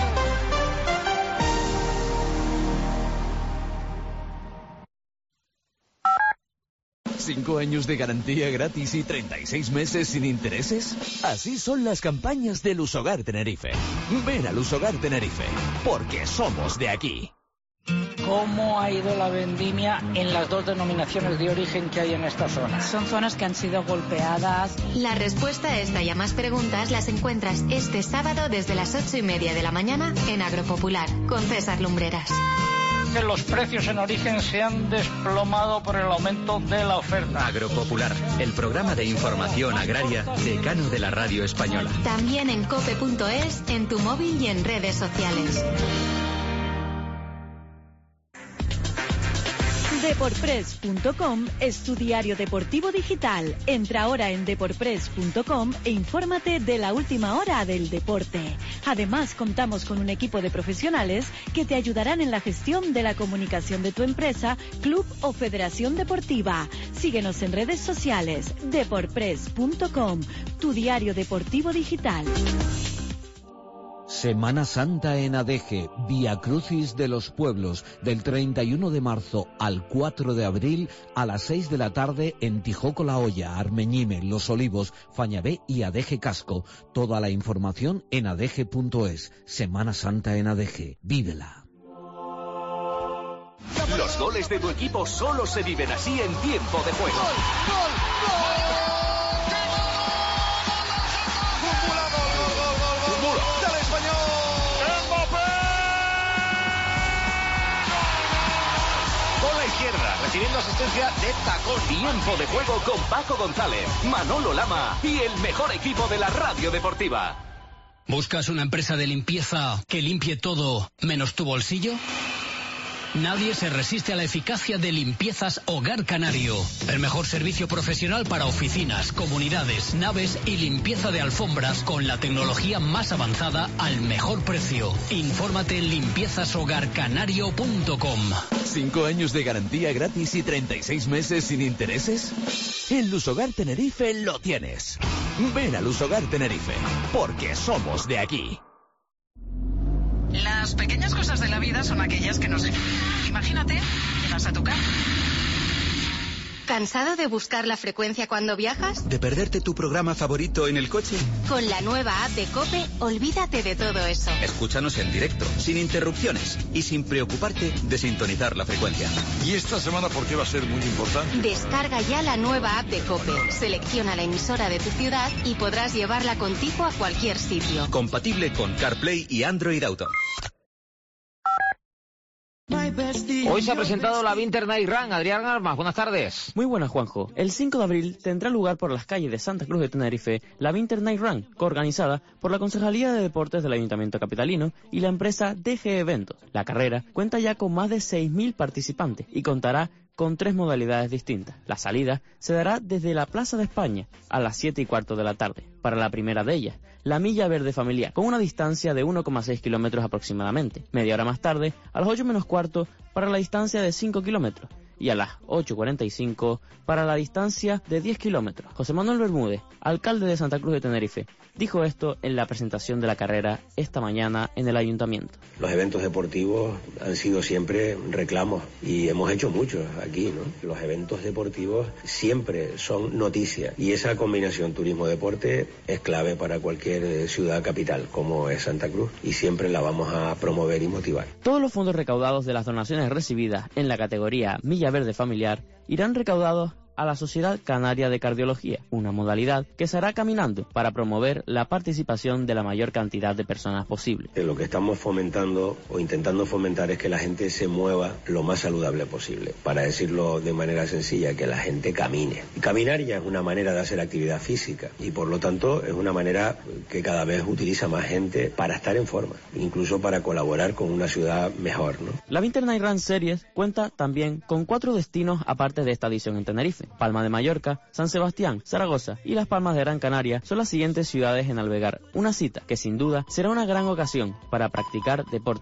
¿5 años de garantía gratis y 36 meses sin intereses? Así son las campañas de Lusogar Tenerife. Ven a Lusogar Tenerife, porque somos de aquí. ¿Cómo ha ido la vendimia en las dos denominaciones de origen que hay en esta zona? Son zonas que han sido golpeadas. La respuesta a esta y a más preguntas las encuentras este sábado desde las 8:30 de la mañana en Agropopular, con César Lumbreras. Que los precios en origen se han desplomado por el aumento de la oferta. Agropopular, el programa de información agraria decano de la radio española. También en cope.es, en tu móvil y en redes sociales. Deporpress.com es tu diario deportivo digital. Entra ahora en deporpress.com e infórmate de la última hora del deporte. Además, contamos con un equipo de profesionales que te ayudarán en la gestión de la comunicación de tu empresa, club o federación deportiva. Síguenos en redes sociales. Deporpress.com, tu diario deportivo digital. Semana Santa en Adeje, Vía Crucis de los Pueblos, del 31 de marzo al 4 de abril a las 6 de la tarde en Tijoco La Hoya, Armeñime, Los Olivos, Fañabé y Adeje Casco. Toda la información en adeje.es. Semana Santa en Adeje, vívela. Los goles de tu equipo solo se viven así en tiempo de juego. Recibiendo asistencia de tacón. Tiempo de juego con Paco González, Manolo Lama y el mejor equipo de la radio deportiva. ¿Buscas una empresa de limpieza que limpie todo menos tu bolsillo? Nadie se resiste a la eficacia de Limpiezas Hogar Canario. El mejor servicio profesional para oficinas, comunidades, naves y limpieza de alfombras con la tecnología más avanzada al mejor precio. Infórmate en limpiezashogarcanario.com. 5 años de garantía gratis y 36 meses sin intereses. En Lusogar Tenerife lo tienes. Ven a Lusogar Tenerife, porque somos de aquí. Las pequeñas cosas de la vida son aquellas que nos... Imagínate que vas a tocar. ¿Cansado de buscar la frecuencia cuando viajas? ¿De perderte tu programa favorito en el coche? Con la nueva app de COPE, olvídate de todo eso. Escúchanos en directo, sin interrupciones y sin preocuparte de sintonizar la frecuencia. ¿Y esta semana por qué va a ser muy importante? Descarga ya la nueva app de COPE. Selecciona la emisora de tu ciudad y podrás llevarla contigo a cualquier sitio. Compatible con CarPlay y Android Auto. Hoy se ha presentado la Winter Night Run. Adrián Armas, buenas tardes. Muy buenas, Juanjo. El 5 de abril tendrá lugar por las calles de Santa Cruz de Tenerife la Winter Night Run, coorganizada por la Concejalía de Deportes del Ayuntamiento Capitalino y la empresa DG Eventos. La carrera cuenta ya con más de 6.000 participantes y contará con 3 modalidades distintas. La salida se dará desde la Plaza de España a las 7:15 de la tarde. Para la primera de ellas, la Milla Verde Familiar, con una distancia de 1,6 kilómetros aproximadamente. Media hora más tarde, a las 8:15, para la distancia de 5 kilómetros. Y a las 8:45 para la distancia de 10 kilómetros. José Manuel Bermúdez, alcalde de Santa Cruz de Tenerife, dijo esto en la presentación de la carrera esta mañana en el ayuntamiento. Los eventos deportivos han sido siempre reclamos y hemos hecho muchos aquí, ¿no? Los eventos deportivos siempre son noticia y esa combinación turismo-deporte es clave para cualquier ciudad capital como es Santa Cruz y siempre la vamos a promover y motivar. Todos los fondos recaudados de las donaciones recibidas en la categoría Milla Verde Familiar irán recaudados a la Sociedad Canaria de Cardiología, una modalidad que se hará caminando para promover la participación de la mayor cantidad de personas posible. Lo que estamos fomentando o intentando fomentar es que la gente se mueva lo más saludable posible, para decirlo de manera sencilla, que la gente camine. Y caminar ya es una manera de hacer actividad física y por lo tanto es una manera que cada vez utiliza más gente para estar en forma, incluso para colaborar con una ciudad mejor, ¿no? La Winter Night Run Series cuenta también con 4 destinos aparte de esta edición en Tenerife. Palma de Mallorca, San Sebastián, Zaragoza y Las Palmas de Gran Canaria son las siguientes ciudades en albergar una cita que sin duda será una gran ocasión para practicar deporte